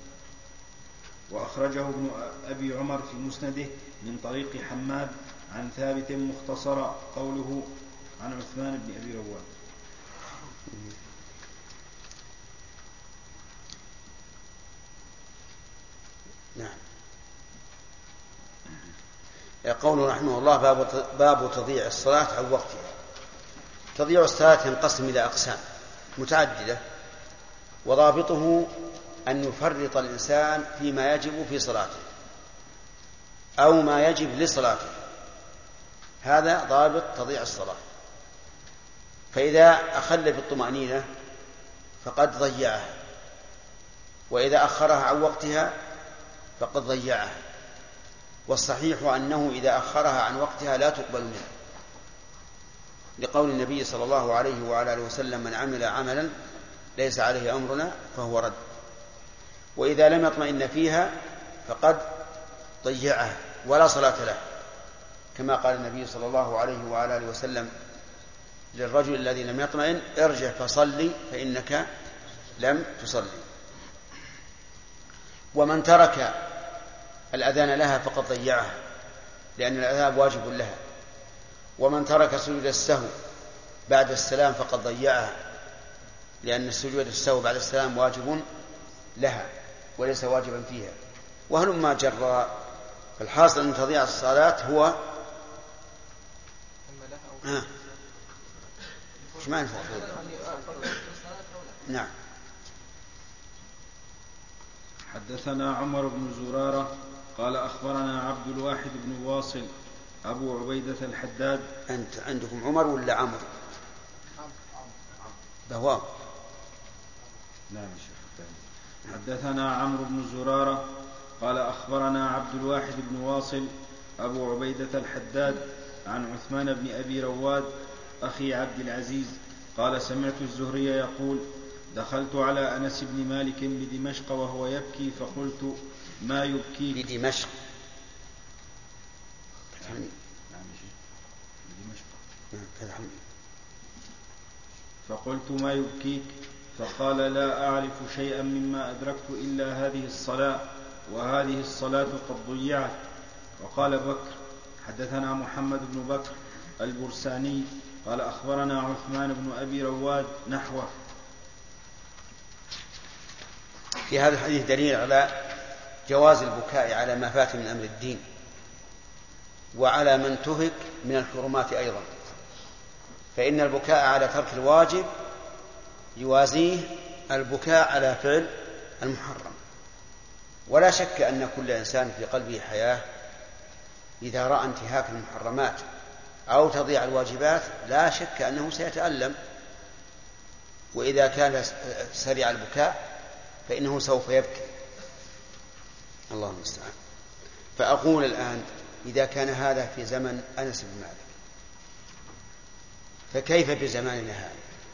وأخرجه ابن أبي عمر في مسنده من طريق حماد عن ثابت مختصرا قوله عن عثمان بن أبي رواد. نعم. قوله رحمه الله باب باب تضييع الصلاة عن وقتها. تضييع الصلاة ينقسم إلى أقسام متعددة، وضابطه أن يفرط الإنسان فيما يجب في صلاته، أو ما يجب لصلاته، هذا ضابط تضيع الصلاة. فإذا أخل بالطمأنينة فقد ضيعها، وإذا أخرها عن وقتها فقد ضيعها. والصحيح أنه إذا أخرها عن وقتها لا تقبل منه، لقول النبي صلى الله عليه وعلى آله وسلم: من عمل عملا ليس عليه أمرنا فهو رد. وإذا لم يطمئن فيها فقد ضيعها ولا صلاة له، كما قال النبي صلى الله عليه وعلى آله وسلم للرجل الذي لم يطمئن: ارجع فصلي فإنك لم تصلي. ومن ترك الأذان لها فقد ضيعها، لأن الأذان واجب لها. ومن ترك سجود السهو بعد السلام فقد ضيعها، لأن سجود السهو بعد السلام واجب لها وليس واجبا فيها. وهلما جرى. الحاصل أن تضيع الصلاة هو ها ايش معنى نعم. حدثنا عمر بن زرارة قال أخبرنا عبد الواحد بن واصل أبو عبيدة الحداد. أنت عندكم عمر ولا عمر؟ بهوام. نعم شيخ. حدثنا عمرو بن زرارة قال أخبرنا عبد الواحد بن واصل أبو عبيدة الحداد عن عثمان بن أبي رواد أخي عبد العزيز قال: سمعت الزهري يقول: دخلت على أنس بن مالك بدمشق وهو يبكي فقلت: ما يبكيك؟ بدمشق. فقلت: ما يبكيك؟ فقال: لا أعرف شيئا مما أدركت إلا هذه الصلاة، وهذه الصلاة قد ضيعت. وقال بكر: حدثنا محمد بن بكر البرساني قال أخبرنا عثمان بن أبي رواد نحوه. في هذا الحديث دليل على جواز البكاء على ما فات من أمر الدين، وعلى من تهك من الحرمات أيضا، فإن البكاء على ترك الواجب يوازيه البكاء على فعل المحرم. ولا شك أن كل إنسان في قلبه حياة إذا رأى انتهاك المحرمات أو تضيع الواجبات لا شك أنه سيتألم، وإذا كان سريع البكاء فإنه سوف يبكي. الله المستعان. فأقول الآن: إذا كان هذا في زمن أنس بن مالك فكيف بزماننا هذا؟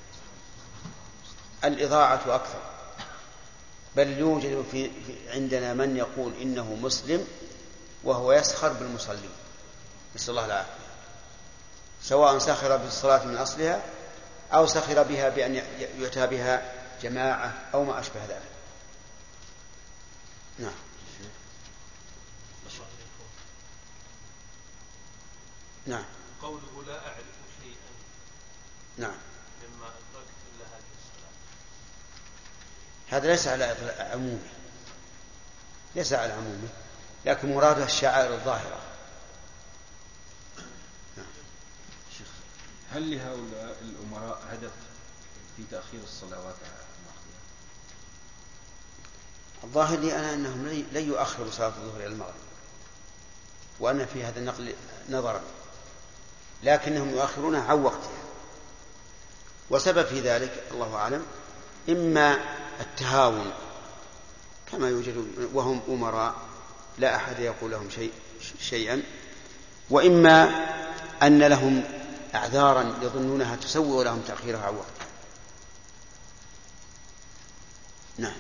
الإضاعة أكثر، بل يوجد في عندنا من يقول إنه مسلم وهو يسخر بالمصلين، نسأل الله العافية، سواء سخر بالصلاة من أصلها أو سخر بها بأن يؤتى بها جماعة أو ما أشبه ذلك. نعم. نعم. قوله لا أعرف شيئا نعم مما أدركت إلا هذه الصلاة، هذا ليس على عمومه، ليس على عمومه، لكن مراده الشعائر الظاهرة. نعم. شيخ، هل لهؤلاء الأمراء هدف في تأخير الصلوات المأخوذة؟ الظاهر لي أنا أنهم لن يؤخروا صلاة الظهر إلى المغرب، وأن في هذا النقل نظرا، لكنهم يؤخرونها عن وقتها. وسبب في ذلك الله أعلم، إما التهاون كما يوجد وهم أمراء لا أحد يقول لهم شيء شيئا، وإما أن لهم أعذارا يظنونها تسوغ لهم تأخيرها عن وقتها. نعم.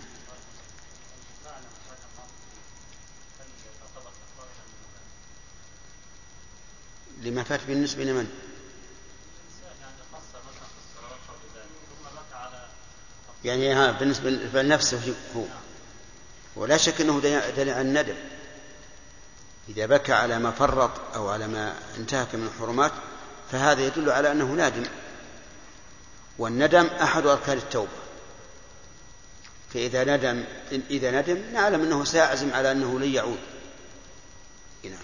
لما فات بالنسبة لمن؟ يعني ها بالنسبة لنفسه هو، ولا شك أنه دليل على الندم. إذا بكى على ما فرط أو على ما انتهك من الحرمات فهذا يدل على أنه نادم، والندم أحد أركان التوبة. فإذا ندم إذا ندم نعلم أنه سيعزم على أنه لن يعود. نعم.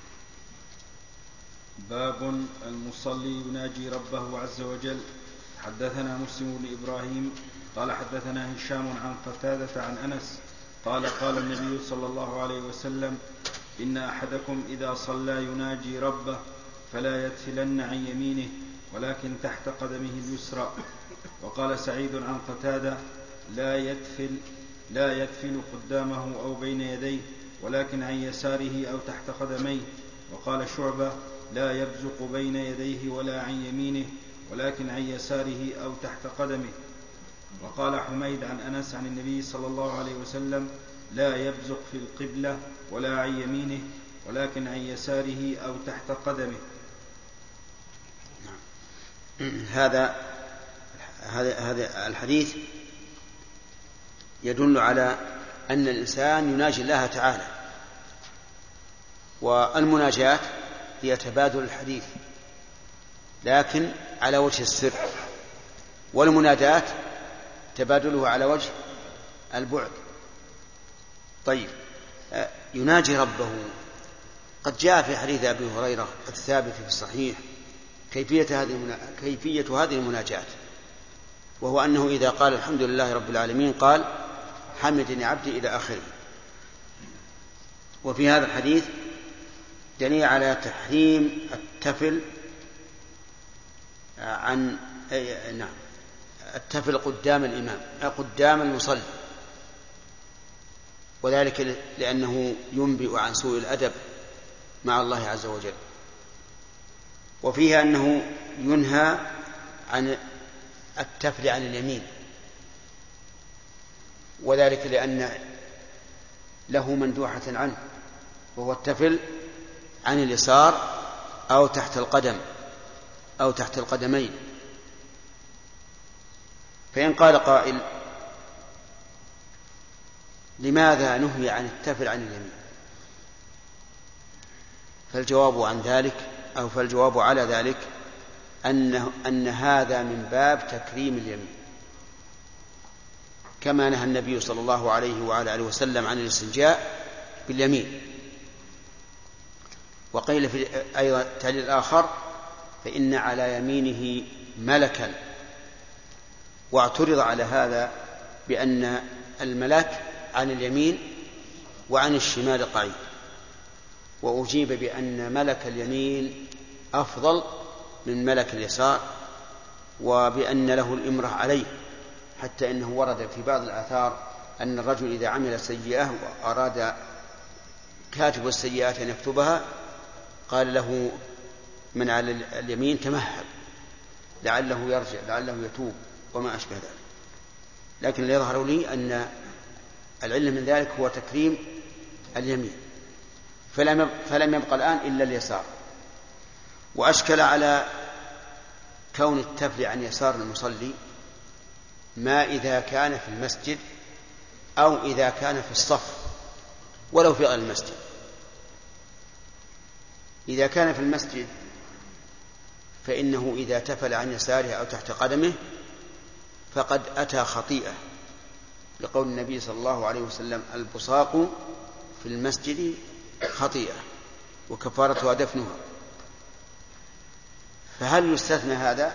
باب المصلي يناجي ربه عز وجل. حدثنا مسلم بن إبراهيم قال حدثنا هشام عن قتادة عن أنس قال قال النبي صلى الله عليه وسلم: إن أحدكم إذا صلى يناجي ربه فلا يدفلن عن يمينه ولكن تحت قدمه اليسرى. وقال سعيد عن قتادة لا يدفل لا يدفل قدامه أو بين يديه ولكن عن يساره أو تحت قدميه. وقال شعبة لا يبزق بين يديه ولا عن يمينه ولكن عن يساره أو تحت قدمه. وقال حميد عن أنس عن النبي صلى الله عليه وسلم لا يبزق في القبلة ولا عن يمينه ولكن عن يساره أو تحت قدمه. هذا هذا الحديث يدل على أن الإنسان يناجي الله تعالى، والمناجاة هي تبادل الحديث لكن على وجه السر، والمنادات تبادله على وجه البعد. طيب، يناجي ربه، قد جاء في حديث أبي هريرة الثابت في الصحيح كيفية هذه كيفية هذه المناجاة، وهو أنه إذا قال الحمد لله رب العالمين قال حمدني عبدي إلى آخره. وفي هذا الحديث دليل على تحريم التفل عن نعم التفل قدام الإمام قدام المصلي، وذلك لأنه ينبئ عن سوء الأدب مع الله عز وجل. وفيها أنه ينهى عن التفل عن اليمين، وذلك لأن له مندوحة عنه، وهو التفل عن اليسار أو تحت القدم أو تحت القدمين. فإن قال قائل لماذا نهي عن التفل عن اليمين؟ فالجواب عن ذلك أو فالجواب على ذلك أن, أن هذا من باب تكريم اليمين، كما نهى النبي صلى الله عليه وعلى آله وسلم عن الاستنجاء باليمين. وقيل في أيضا تعليل آخر فإن على يمينه ملكا، واعترض على هذا بأن الملك عن اليمين وعن الشمال قعيد، وأجيب بأن ملك اليمين أفضل من ملك اليسار، وبأن له الإمرة عليه، حتى إنه ورد في بعض الآثار أن الرجل إذا عمل سيئة وأراد كاتب السيئات أن يكتبها قال له من على اليمين تمهل لعله يرجع لعله يتوب وما أشبه ذلك. لكن اللي يظهر لي أن العلم من ذلك هو تكريم اليمين، فلم يبقى الآن إلا اليسار. وأشكل على كون التفل عن يسار المصلي ما إذا كان في المسجد أو إذا كان في الصف ولو في غير المسجد. إذا كان في المسجد فإنه إذا تفل عن يساره أو تحت قدمه فقد أتى خطيئة، لقول النبي صلى الله عليه وسلم البصاق في المسجد خطيئة وكفارتها دفنها. فهل يستثنى هذا؟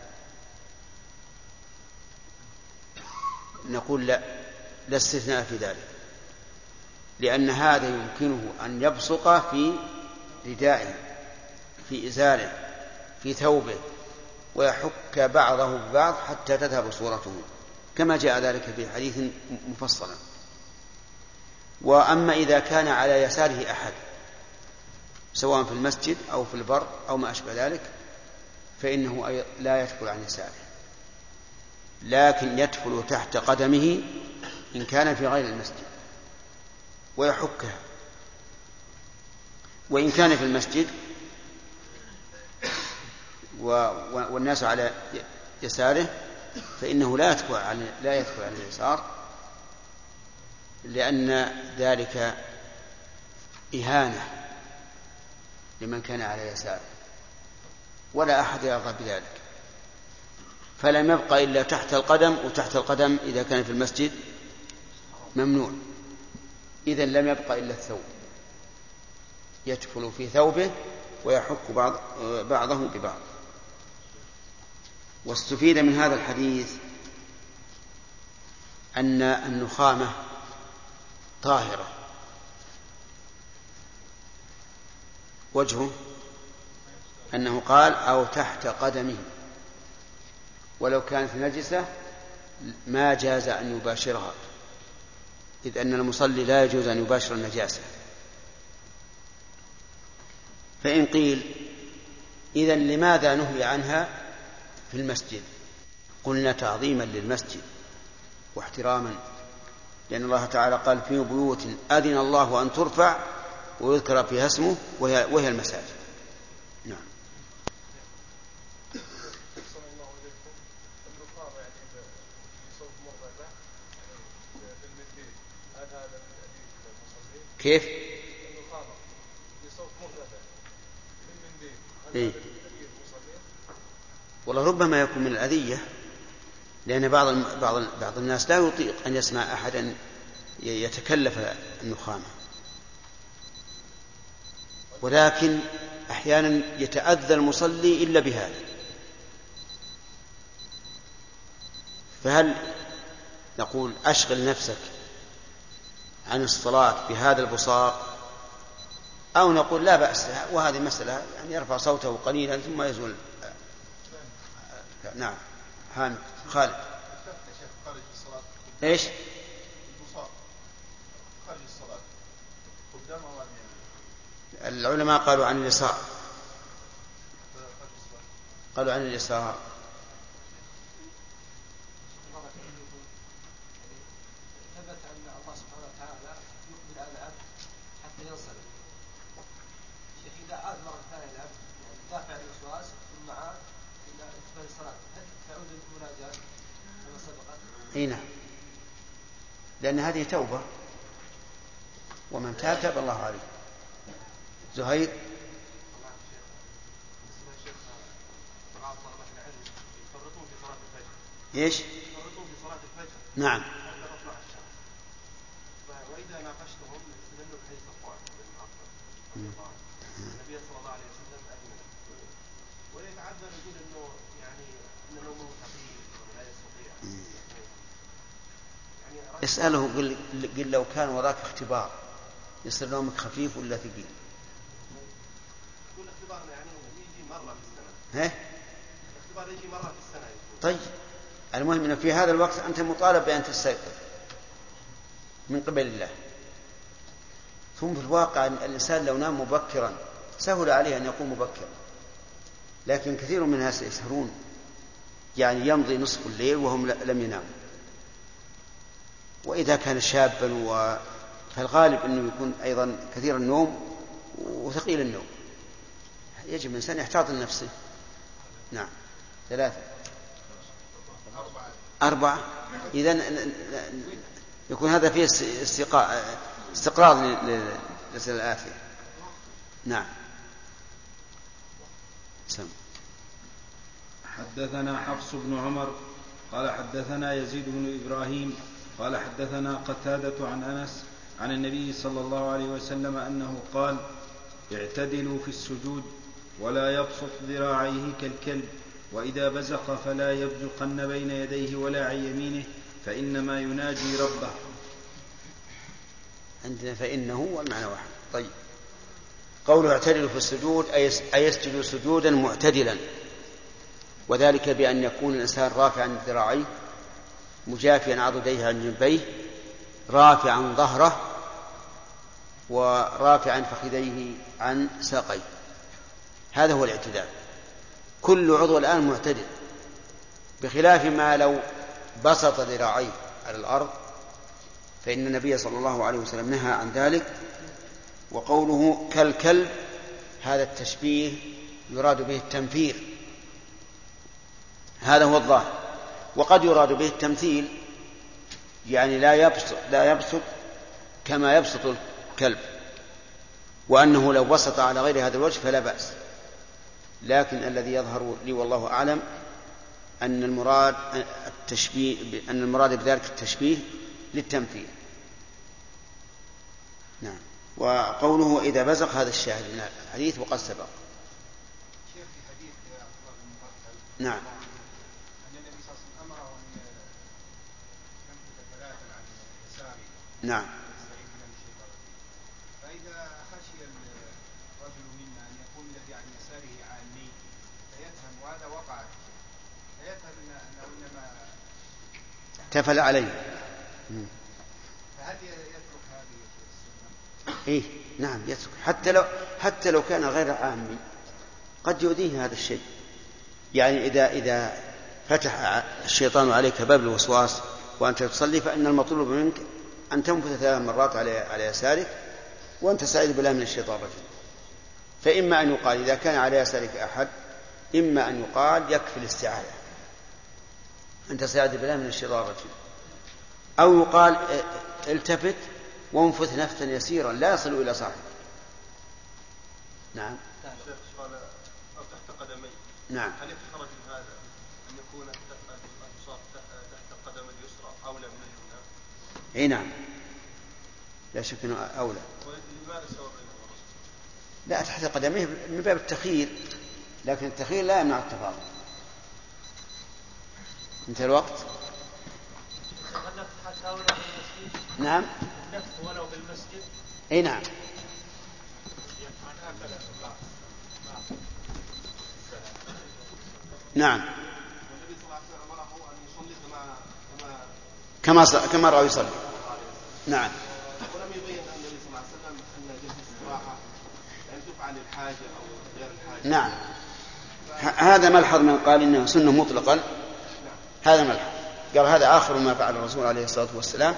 نقول لا، لا استثناء في ذلك، لأن هذا يمكنه أن يبصق في ردائه في إزاره في ثوبه ويحك بعضه ببعض حتى تذهب صورته، كما جاء ذلك في حديث مفصلا. وأما إذا كان على يساره أحد سواء في المسجد أو في البر أو ما أشبه ذلك فإنه لا يدخل عن يساره، لكن يدخل تحت قدمه إن كان في غير المسجد ويحكها. وإن كان في المسجد والناس على يساره فإنه لا يدخل عن لا يدخل عن اليسار، لأن ذلك إهانة لمن كان على يساره ولا أحد يرضى بذلك. فلم يبقى إلا تحت القدم، وتحت القدم إذا كان في المسجد ممنوع، إذن لم يبقى إلا الثوب، يدخل في ثوبه ويحك بعض بعضه ببعض. واستفيد من هذا الحديث أن النخامة طاهرة وجهه أنه قال أو تحت قدمه، ولو كانت نجسة ما جاز أن يباشرها، إذ أن المصلي لا يجوز أن يباشر النجاسة. فإن قيل إذن لماذا نهي عنها في المسجد؟ قلنا تعظيما للمسجد واحتراما، لأن الله تعالى قال في بيوت أذن الله أن ترفع ويذكر فيها اسمه وهي, وهي المساجد. نعم. كيف؟ إيه؟ والله ربما يكون من الأذية، لأن بعض بعض بعض الناس لا يطيق أن يسمع أحدا يتكلف النخامة، ولكن أحيانا يتأذى المصلي إلا بهذا. فهل نقول أشغل نفسك عن الصلاة بهذا البصاق، أو نقول لا بأس، وهذه مسألة يعني يرفع صوته قليلا ثم يزول؟ نعم. حامد خالد. ايش؟ العلماء قالوا عن اليسار، قالوا عن اليسار. ثبت أن الله سبحانه وتعالى يقبل على العبد حتى ينصرف. إذا عاد مرة ثانية العبد يعني دافع الوسواس ثم عاد إلى إقبال الصلاة، هل تعود المناجاة كما سبقت؟ اي نعم، لأن هذه توبة، ومن تاب تاب الله عليه. زهير. ايش؟ يفرطون في صلاة الفجر. نعم. وإذا ناقشتهم استدلوا بحديث صفوان بن معطل النبي صلى الله عليه وسلم أذن له، ويتعذر يقول إنه يعني إن نومه خفيف ولا يستطيع. يعني اسأله قل, قل لو كان وراك اختبار يصير نومك خفيف ولا ثقيل؟ يقول اختبارنا يعني يجي مرة في السنة. ها؟ الاختبار يجي مرة في السنة. طيب المهم أن في هذا الوقت أنت مطالب بأن تستيقظ من قبل الله. ثم في الواقع الإنسان لو نام مبكرا سهل عليه أن يقوم مبكرا، لكن كثير من الناس يسهرون، يعني يمضي نصف الليل وهم لم يناموا. وإذا كان شابا فالغالب أنه يكون أيضا كثير النوم وثقيل النوم، يجب الإنسان يحتاط لنفسه. نعم. ثلاثة أربعة. إذن يكون هذا فيه استقراض للأسئلة الآتية. نعم. سم. حدثنا حفص بن عمر قال حدثنا يزيد بن إبراهيم قال حدثنا قتادة عن أنس عن النبي صلى الله عليه وسلم أنه قال: اعتدلوا في السجود ولا يبسط ذراعيه كالكلب، وإذا بزق فلا يبزقن بين يديه ولا عن يمينه فإنما يناجي ربه. عندنا فإنه والمعنى واحد. طيب، قوله اعتدلوا في السجود أي يسجد سجودا معتدلا، وذلك بأن يكون الإنسان رافعا ذراعيه مجافيا عضديه عن جنبيه، رافعا ظهره ورافعا فخذيه عن ساقيه. هذا هو الاعتدال. كل عضو الآن معتدل، بخلاف ما لو بسط ذراعيه على الأرض، فإن النبي صلى الله عليه وسلم نهى عن ذلك. وقوله كالكلب هذا التشبيه يراد به التنفير، هذا هو الظاهر. وقد يراد به التمثيل، يعني لا يبسط, لا يبسط كما يبسط الكلب، وأنه لو بسط على غير هذا الوجه فلا بأس. لكن الذي يظهر لي والله أعلم أن المراد التشبيه، أن المراد بذلك التشبيه للتمثيل. نعم. وقوله إذا بزق هذا الشاهد من الحديث وقد سبق. نعم. نعم. فإذا خشي الرجل منا أن وهذا وقع فيفهم أنه إنما تفل عليه. فهل يترك هذه السنة؟ إيه نعم يترك، حتى لو حتى لو كان غير عامي قد يؤذيه هذا الشيء. يعني إذا إذا فتح الشيطان عليك باب الوسواس وأنت تصلي، فإن المطلوب منك أن تنفث ثلاث مرات على على يسارك وأنت سعيد بالله من الشيطان الرجيم. فإما أن يقال إذا كان على يسارك أحد، إما أن يقال يكفي الاستعاذة أنت سعيد بالله من الشيطان الرجيم، أو يقال التفت وانفث نفثا يسيرا لا يصل إلى صاحبه. نعم. شيخ سؤال أو تحت قدمي. نعم. هل يتخرج من هذا أن يكون الأنصاب تحت القدم اليسرى أولى من اليمنى؟ أي نعم لا شك أنه أولى. ولماذا سوى بينهما؟ لا تحت قدميه من باب التخيير، لكن التخيير لا يمنع التفاضل. انتهى الوقت. نعم. النفث ولو بالمسجد. اي نعم. نعم. والنبي صلى الله عليه وسلم امره ان يصلي كما كما كما كما رأى يصلي. نعم. ولم يبين ان النبي صلى الله عليه وسلم ان جلسه الاستراحه ان تفعل الحاجه او غير الحاجه. نعم. هذا ملحظ من قال انه سنه مطلقا. هذا ملحظ قال هذا آخر ما فعل الرسول عليه الصلاة والسلام.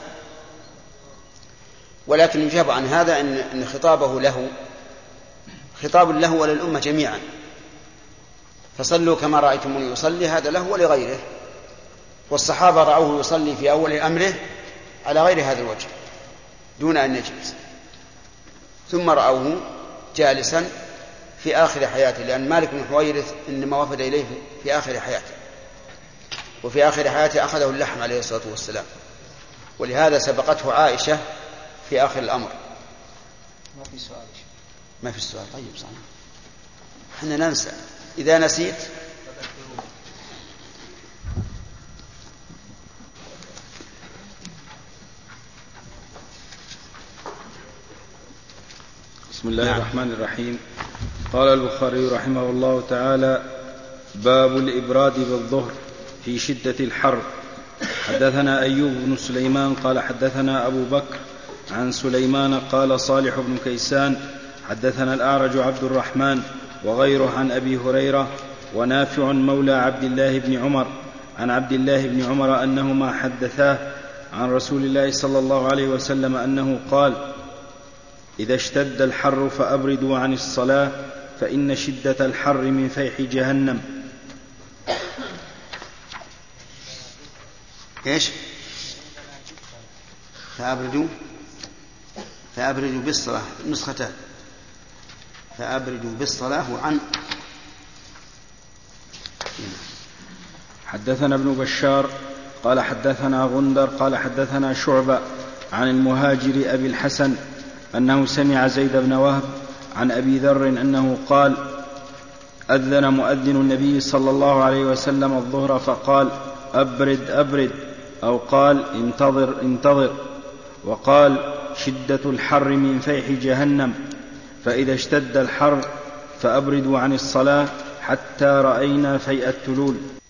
ولكن يجاب عن هذا أن, إن خطابه له خطاب له وللأمة جميعا، فصلوا كما رأيتموني يصلي، هذا له ولغيره. والصحابة رأوه يصلي في أول أمره على غير هذا الوجه دون أن يجلس، ثم رأوه جالسا في آخر حياته، لأن مالك بن حويرث إنما وفد إليه في آخر حياته، وفي آخر حياته أخذه اللحم عليه الصلاة والسلام، ولهذا سبقته عائشة في آخر الأمر. ما في سؤال. ما في السؤال. طيب صحيح، احنا ننسى إذا نسيت. بسم الله نعم. الرحمن الرحيم. قال البخاري رحمه الله تعالى: باب الإبراد بالظهر في شدة الحر. حدثنا أيوب بن سليمان قال حدثنا أبو بكر عن سليمان قال صالح بن كيسان حدثنا الأعرج عبد الرحمن وغيره عن أبي هريرة ونافع مولى عبد الله بن عمر عن عبد الله بن عمر أنهما حدثاه عن رسول الله صلى الله عليه وسلم أنه قال: إذا اشتد الحر فأبردوا عن الصلاة فإن شدة الحر من فيح جهنم. إيش؟ فأبردوا فأبردوا بالصلاة نسختان، فأبردوا بالصلاة وعن. حدثنا ابن بشار قال حدثنا غندر قال حدثنا شعبة عن المهاجر أبي الحسن أنه سمع زيد بن وهب عن أبي ذر أنه قال: أذن مؤذن النبي صلى الله عليه وسلم الظهر فقال: أبرد أبرد، أو قال: انتظر انتظر، وقال: شدة الحر من فيح جهنم، فإذا اشتد الحر فأبردوا عن الصلاة حتى رأينا فيء التلول.